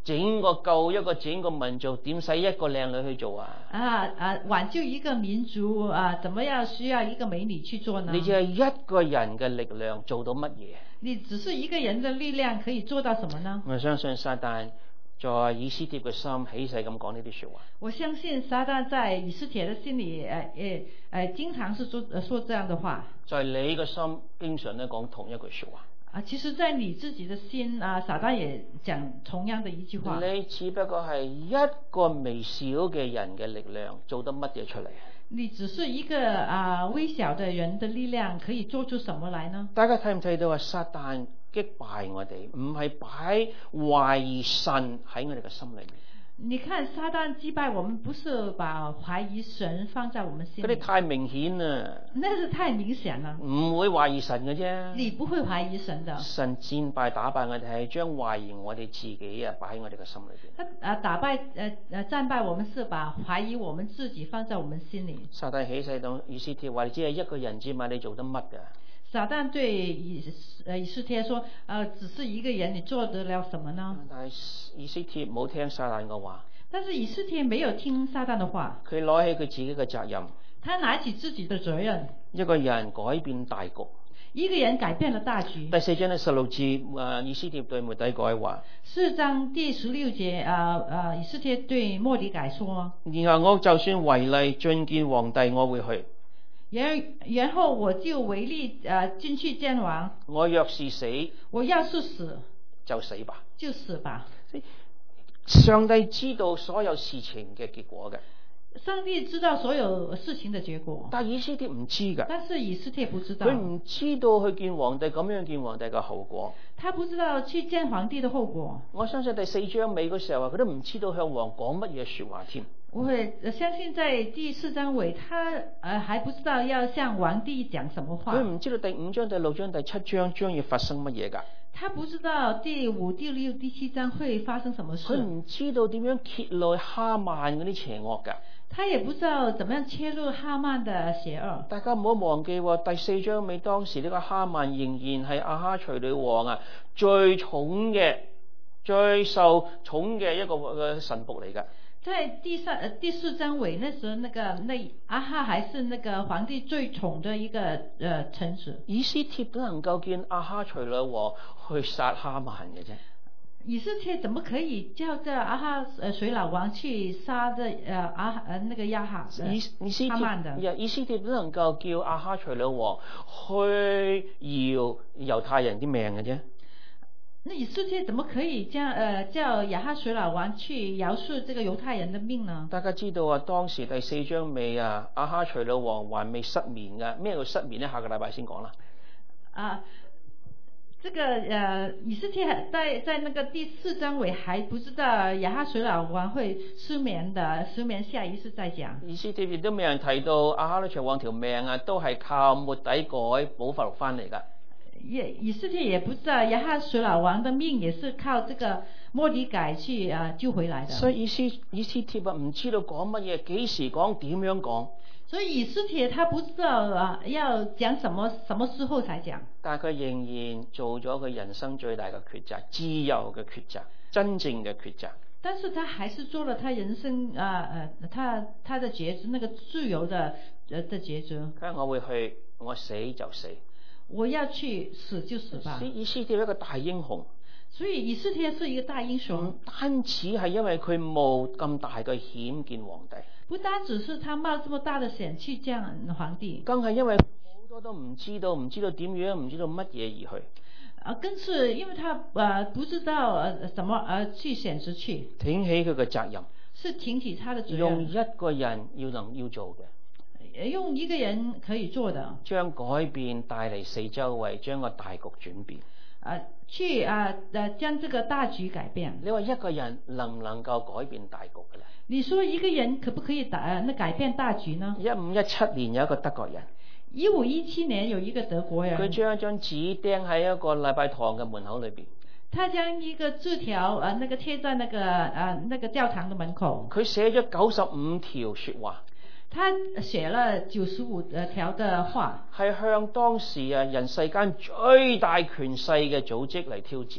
整個救一個整個民族，點使一個靚女去做啊？ 啊啊！挽救一個民族啊，怎麼樣需要一個美女去做呢？ 你只係一個人嘅力量做到乜嘢？ 你只是一個人的力量可以做到什麼呢？ 我相信撒旦在以斯帖嘅心起勢咁講呢啲說話。 我相信撒旦在以斯帖的心裏，誒誒誒，經常是說誒說這樣的話。 在你嘅心，經常咧講同一句說話。 啊，其實，在你自己的心啊，撒旦也講同樣的一句話。 你只不過係一個微小嘅人嘅力量，做得乜嘢出嚟？ 你只是一個啊微小的人的力量，可以做出什麼來呢？ 大家睇唔睇到啊？撒旦擊敗我哋，唔係擺懷疑神喺我哋嘅心裏面。 你看撒旦擊敗我們，不是把懷疑神放在我們心裏。 嗰啲太明顯啦。 那是太明顯了。 唔會懷疑神嘅啫。 你不會懷疑神的。 神戰敗打敗我哋，係將懷疑我哋自己啊擺喺我哋嘅心裏邊。 他啊打敗誒誒戰敗我們，是把懷疑我們自己放在我們心裏。 撒旦起誓到以斯帖話：你只係一個人之嘛，你做得乜㗎？ 撒旦對以誒以斯帖說：呃，只是一個人，你做得了什麼呢？ 但係以斯帖冇聽撒旦嘅話。 但是以斯帖沒有聽撒旦的話。 佢攞起佢自己嘅責任。 他拿起自己的責任。 一個人改變大局。 一個人改變了大局。 第四章嘅十六節，誒以斯帖對末底改話。 四章第十六節，啊啊以斯帖對末底改說： 然後我就算違例進見皇帝，我會去。 然然後我就違例誒進去見王。 我若是死， 我要是死， 就死吧， 就死吧。 上帝知道所有事情嘅結果嘅。 上帝知道所有事情的結果。 但以斯帖唔知㗎。 但是以斯帖不知道。 佢唔知道去見皇帝咁樣見皇帝嘅後果。 他不知道去見皇帝的後果。 我相信第四章尾嗰時候啊，佢都唔知道向王講乜嘢說話添。 我會相信在第四章尾，他呃還不知道要向皇帝講什麼話。 佢唔知道第五章、第六章、第七章將要發生乜嘢㗎。 他不知道第五、第六、第七章會發生什麼事。 佢唔知道點樣揭露哈曼嗰啲邪惡㗎。 他也不知道怎麼樣切入哈曼的邪惡。大家唔好忘記喎，第四章尾當時呢個哈曼仍然係亞哈隨女王啊最寵嘅、最受寵嘅一個嘅臣僕嚟㗎。 在第三、呃、第四章尾那時候，那個那亞哈還是那個皇帝最寵的一個呃臣子。 以斯帖都能夠見亞哈隨女王去殺哈曼嘅啫。 以斯帖怎麼可以叫這亞哈呃隨老王去殺這呃亞呃那個亞哈呃哈曼的？ 以斯帖都能夠叫亞哈隨女王去要猶太人啲命嘅啫。 那以斯帖怎麼可以將呃叫亞哈隨老王去饒恕這個猶太人的命呢？ 大家知道啊，當時第四章尾啊，亞哈隨女王還未失眠㗎。咩叫失眠呢？下個禮拜先講啦。 啊，這個呃以斯帖在在那個第四章尾還不知道亞哈隨老王會失眠的，失眠下一次再講。 以斯帖亦都未人提到亞哈隨王條命啊，都係靠末底改補發翻嚟㗎。 也以斯帖也不知道亞哈隨老王的命也是靠這個末底改去啊救回來的。 所以以斯以斯帖啊唔知道講乜嘢，幾時講，點樣講。 所以以斯帖他不知道啊要講什麼，什麼時候才講。 但係佢仍然做咗佢人生最大嘅抉擇，自由嘅抉擇，真正嘅抉擇。 但是他還是做了他人生啊呃他他的抉擇，那個自由的呃的抉擇。 佢話我會去，我死就死。 我要去，死就死吧。 以斯帖一個大英雄， 所以以斯帖是一個大英雄。 唔單止係因為佢冒咁大嘅險見皇帝， 不單只是他冒這麼大的險去見皇帝， 更係因為好多都唔知道，唔知道點樣，唔知道乜嘢而去。 啊，更是因為他呃不知道呃什麼而去選擇去。 挺起佢嘅責任， 是挺起他的責任。 用一個人要能要做嘅。 用一個人可以做的，將改變帶嚟四周圍，將個大局轉變。 啊，去啊，誒，將這個大局改變。 你話一個人能唔能夠改變大局嘅咧？ 你說一個人可不可以打，那改變大局呢？ 一五一七年有一個德國人。 一五一七年有一個德國人。 佢將一張紙釘喺一個禮拜堂嘅門口裏邊。 他將一個字條啊，那個貼在那個啊那個教堂的門口。 佢寫咗九十五條說話。 他寫了九十五條的話，係向當時啊人世間最大權勢嘅組織嚟挑戰，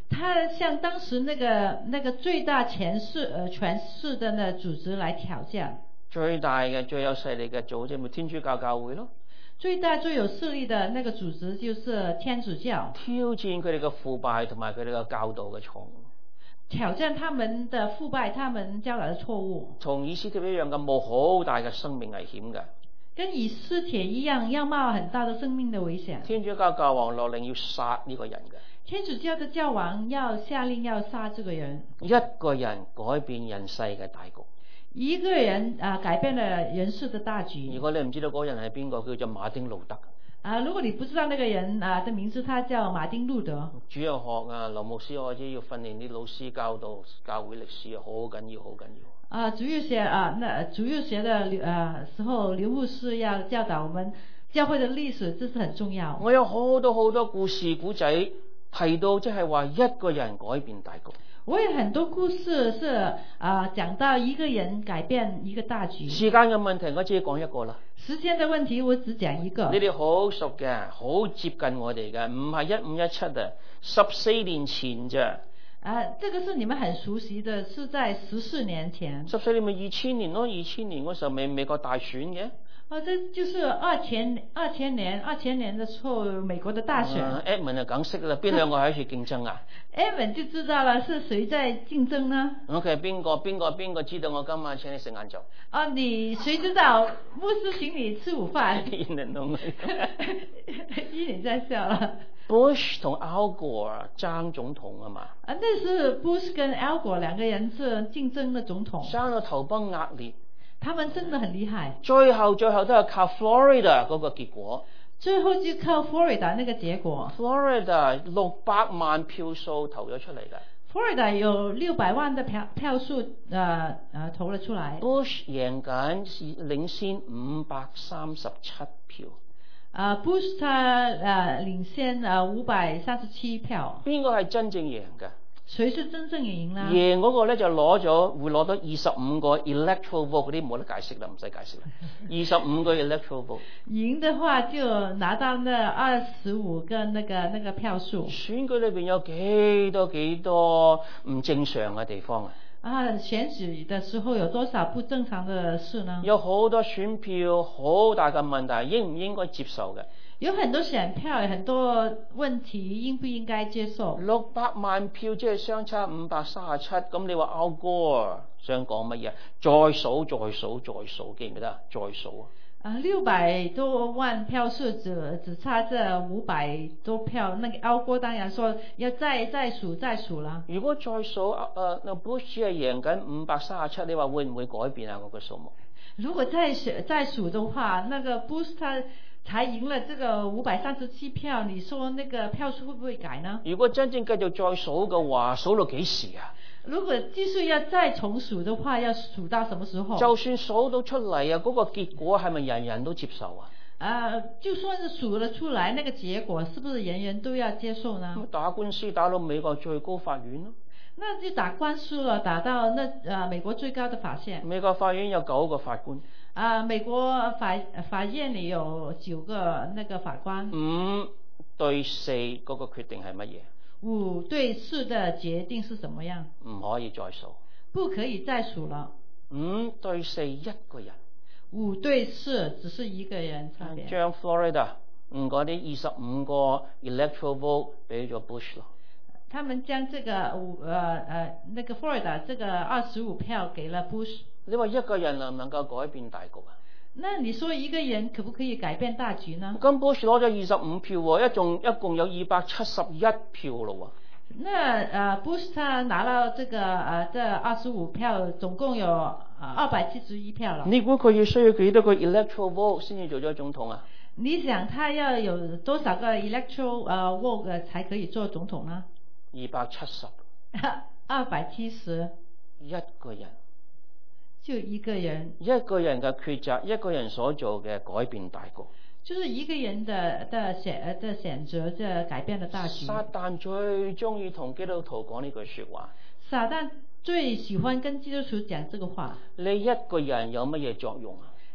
他向當時那個那個最大權勢呃權勢的那組織來挑戰。 最大嘅、最有勢力嘅組織咪天主教教會咯。 最大最有勢力的那個組織就是天主教。 挑戰佢哋嘅腐敗同埋佢哋嘅教導嘅錯誤。 挑戰他們的腐敗，他們教導的錯誤。 同以斯帖一樣嘅冒好大嘅生命危險嘅。 跟以斯帖一樣，要冒很大的生命的危險。 天主教教皇落令要殺呢個人嘅。 天主教的教皇要下令要殺這個人。 一個人改變人世嘅大局。 一個人啊，改變了人世的大局。 如果你唔知道嗰個人係邊個，叫做馬丁路德。 啊，如果你不知道那個人啊的名字，他叫馬丁路德。 主日學啊，劉牧師開始要訓練啲老師教導教會歷史，好緊要，好緊要。 啊，主日學啊，那主日學的啊時候，劉牧師要教導我們教會的歷史，這是很重要。 我有好多好多故事古仔提到，即係話一個人改變大局。 我有很多故事是啊講到一個人改變一個大局。 時間嘅問題，我只講一個啦。 時間的問題，我只講一個。 你哋好熟嘅，好接近我哋嘅，唔係一五一七啊，十四年前咋。 啊，這個是你們很熟悉的，是在十四年前。 十四年咪二千年咯，二千年嗰時候美美國大選嘅。 哦，這就是二千二千年二千年的時候美國的大選。 啊、Edmund 就梗識啦，邊兩個喺度競爭啊 ？Edmund 就知道了，是誰在競爭呢 ？OK， 邊個邊個邊個知道我今晚請你食晏晝？ 哦，你誰知道？牧師請你吃午飯。 伊人同伊人在笑了。 Bush 同 Al Gore 爭總統啊嘛。 啊，那是 Bush 跟 Al Gore 兩個人是競爭的總統。 爭到頭崩額裂。 他們真的很厲害。 最後最後都係靠 Florida 嗰個結果。 最後就靠 Florida 那個結果。 Florida 六百萬票數投咗出嚟嘅。 Florida 有六百萬的票票數，呃呃投了出來。 Bush 贏緊，領先五百三十七票。 啊、呃、，Bush 他呃領先呃五百三十七票。邊個係真正贏嘅？ 誰是真正贏啦？ 贏嗰個咧就攞咗，會攞到二十五個 electoral vote， 嗰啲冇得解釋啦，唔使解釋啦。二十五個 electoral vote。贏的話就拿到那二十五個那個那個票數。 選舉裏邊有幾多幾多唔正常嘅地方啊？ 啊，選舉的時候有多少不正常的事呢？ 有好多選票，好大嘅問題，應唔應該接受嘅？ 有很多選票，有很多問題，應不應該接受？ 六百萬票即係相差五百三十七，咁你話 Al Gore想講乜嘢？再數再數再數，記唔記得啊？再數啊！ 啊，六百多萬票數只只差這五百多票，那個 Al Gore當然說要再再數再數啦。 如果再數啊，誒，那 Bush 係贏緊五百三十七，你話會唔會改變啊？嗰個數目？ 如果再選再數的話，那個 Bush 他才贏了這個五百三十七票，你說那個票數會不會改呢？ 如果真正繼續再數嘅話，數到幾時啊？ 如果繼續要再重數的話，要數到什麼時候？ 就算數到出嚟啊，嗰個結果係咪人人都接受啊？ 啊，就算是數了出來，那個結果是不是人人都要接受呢？ 打官司打到美國最高法院咯。 那就打官司了，打到那啊美國最高的法院。 美國法院有九個法官。 啊，美國法法院裏有九個那個法官。 五對四嗰個決定係乜嘢？ 五對四的決定是什麼樣？ 唔可以再數。 不可以再數了。 五對四一個人。 五對四只是一個人差別。 將 Florida 唔嗰啲二十五個 electoral vote 俾咗 Bush 咯。 他們將這個五呃呃那個 Florida 這個二十五票給了 Bush。你話一個人能唔能夠改變大局啊？ 那你說一個人可不可以改變大局呢？ 咁 Bush 攞咗二十五票喎，一共一共有二百七十一票咯喎。 那呃 Bush 他拿到這個呃這二十五票，總共有二百七十一票了。 你估佢要需要幾多個 electoral vote 先至做咗總統啊？ 你想他要有多少個 electoral 呃 vote 才可以做總統呢？ 二百七十。 二百七十。 一個人。 就一個人，一個人嘅抉擇，一個人所做嘅改變大局， 就是一個人的的選的選擇，這改變了大局。 撒旦最中意同基督徒講呢句說話。 撒旦最喜歡跟基督徒講這個話。 你一個人有乜嘢作用啊？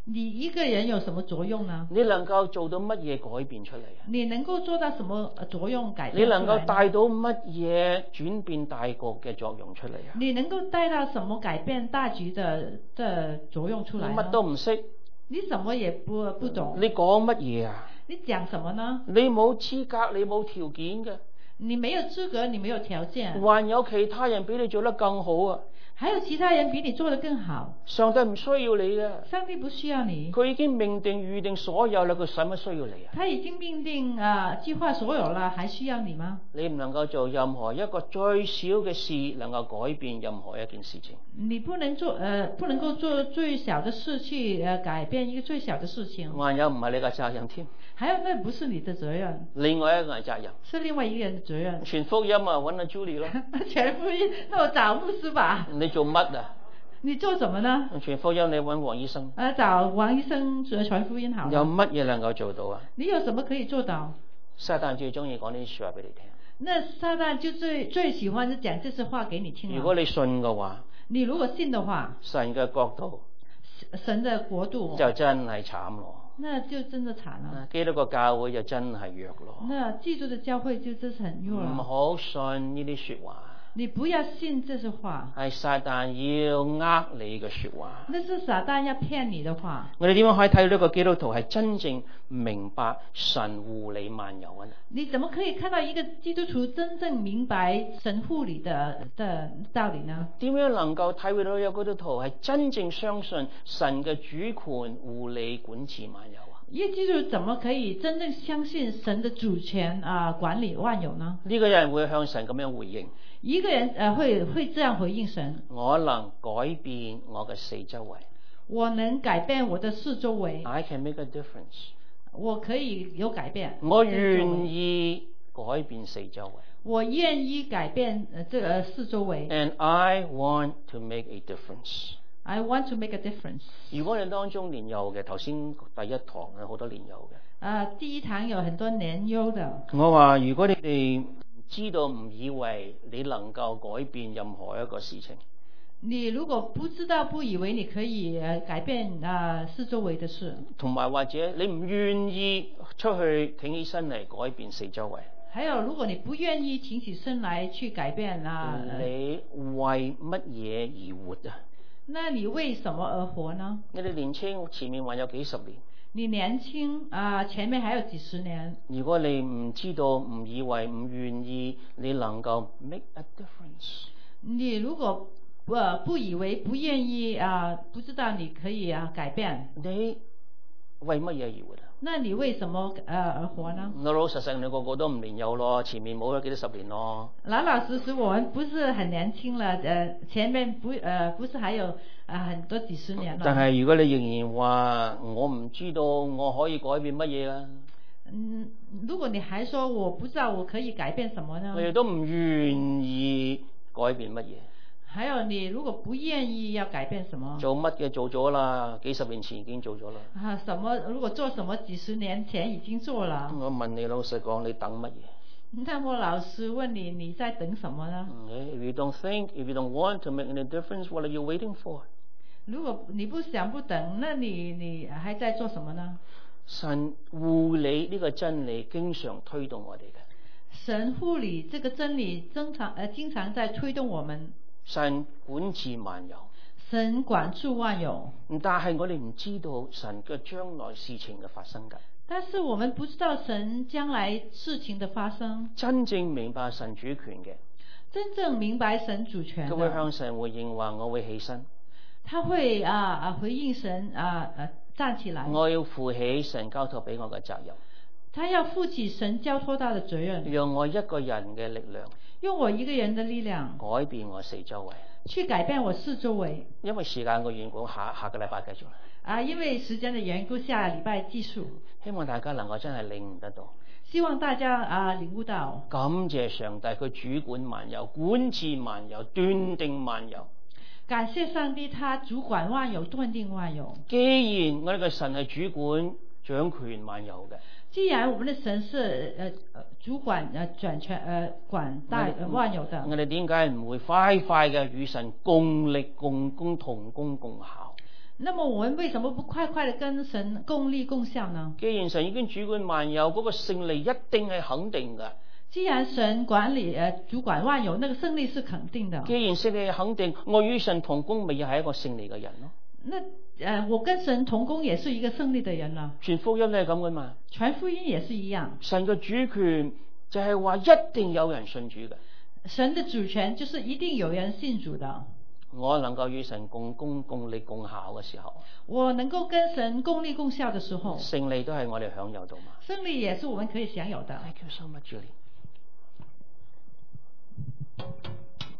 你一個人有什麼作用呢？ 你能夠做到乜嘢改變出嚟啊？ 你能夠做到什麼呃作用改你變出來呢？ 能夠帶到乜嘢轉變大局嘅作用出嚟啊？ 你能夠帶到什麼改變大局的的作用出來呢？ 你乜都唔識， 你什麼也不不懂。 你講乜嘢啊？ 你講什麼呢？ 你冇資格，你冇條件嘅。 你沒有資格，你沒有條件。 還有其他人比你做得更好啊！ 還有其他人比你做得更好。 上帝唔需要你嘅。 上帝不需要你。 佢已經命定預定所有啦，佢使乜需要你啊？ 他已經命定啊、呃、計劃所有了，還需要你嗎？ 你唔能夠做任何一個最小嘅事，能夠改變任何一件事情。 你不能做，呃，不能夠做最小的事去，呃，改變一個最小的事情。 還有唔係你嘅責任添。 還有，那不是你的責任。 另外一個係責任。 是另外一個人的責任。 傳福音啊，揾阿 Julie 咯。 傳福音，那我找牧師吧。 你做乜啊？ 你做什麼呢？ 傳福音，你揾黃醫生。 啊，找黃醫生傳福音好了。 有乜嘢能夠做到啊？ 你有什麼可以做到？ 撒旦最中意講呢啲說話俾你聽。 那撒旦就最最喜歡就講這些話給你聽。 如果你信嘅話， 你如果信的話， 神嘅國度， 神的國度就真係慘咯。 那就真的慘了。 基督個教會就真係弱咯。 那基督的教會就真是很弱了。 唔好信呢啲說話。 你不要信這些話。係撒旦要呃你嘅說話。 那是撒旦要騙你的話。 我哋點樣可以睇到呢個基督徒係真正明白神護理萬有啊？ 你怎麼可以看到一個基督徒真正明白神護理的的道理呢？ 點樣能夠體會到有基督徒係真正相信神嘅主權護理管治萬有啊？ 一個基督徒怎麼可以真正相信神的主權啊、呃、管理萬有呢？ 呢個人會向神咁樣回應。 一個人誒、呃、會會這樣回應神。 我能改變我嘅四周圍。 我能改變我的四周圍。 I can make a difference。 我可以有改變。 我願意改變四周圍。 我願意改變誒這個四周圍。 And I want to make a difference。 I want to make a difference。 如果你當中年幼嘅，頭先第一堂有好多年幼嘅。 啊，第一堂有很多年幼嘅。 我話如果你哋知道唔以為你能夠改變任何一個事情， 你如果不知道不以為你可以改變啊四周圍的事，同埋或者你唔願意出去挺起身嚟改變四周圍， 還有如果你不願意挺起身來去改變啊， 你為乜嘢而活啊？ 那你為什麼而活呢？ 你哋年輕，前面還有幾十年。 你年輕啊，前面還有幾十年。 如果你唔知道、唔以為、唔願意，你能夠 make a difference。 你如果不不以為、不願意啊，不知道你可以啊改變。 你為乜嘢而活啊？ 那你為什麼呃而活呢？ 老老實實，你個個都唔年幼咯，前面冇咗幾多十年咯。 老老實實，我們不是很年輕了，呃，前面不呃不是還有啊很多幾十年了。 但係如果你仍然話我唔知道我可以改變乜嘢啊？ 嗯，如果你還說我不知道我可以改變什麼呢？ 我哋都唔願意改變乜嘢。 還有你如果不願意要改變什麼？ 做乜嘅做咗啦，幾十年前已經做咗啦。 啊，什麼？如果做什麼幾十年前已經做了。 我問你老實講，你等乜嘢？ 那麼老師問你，你在等什麼呢？ Okay, if you don't think, if you don't want to make any difference, what are you waiting for? 如果你不想不等，那你你還在做什麼呢？ 神護理呢個真理經常推動我哋嘅。 神護理這個真理經常呃經常在推動我們。 神管治萬有。 神管住萬有。 但係我哋唔知道神嘅將來事情嘅發生㗎。 但是我們不知道神將來事情的發生。 真正明白神主權嘅。 真正明白神主權。 佢會向神回應話：我會起身。 他會啊啊回應神啊啊站起來。 我要負起神交託俾我嘅責任。 他要負起神交託他的責任。 用我一個人嘅力量。 用我一個人的力量改變我四周圍， 去改變我四周圍。因為時間嘅緣故，下下個禮拜繼續啦。啊，因為時間的緣故，下禮拜繼續。希望大家能夠真係領悟得到。希望大家啊領悟到。感謝上帝，佢主管萬有，管治萬有，斷定萬有。感謝上帝，他主管萬有，斷定萬有。既然我哋嘅神係主管掌權萬有嘅。既然我們的神是呃呃主管呃掌權呃管大萬有的，我哋點解唔會快快嘅與神共力共工同工共效？ 那麼我們為什麼不快快地跟神共利共效呢？ 既然神已經主管萬有，嗰個勝利一定係肯定嘅。 既然神管理誒主管萬有，那個勝利是肯定的。 既然勝利係肯定，我與神同工，咪又係一個勝利嘅人咯。 那誒、呃，我跟神同工也是一個勝利的人啦。 傳福音咧係咁嘅嘛。 傳福音也是一樣。 神嘅主權就係話一定有人信主嘅。 神的主權就是一定有人信主的。 我能夠與神共工共利共效嘅時候， 我能夠跟神共利共效的時候， 勝利都係我哋享有到嘛。 勝利也是我們可以享有的。 Thank you so much, Julie。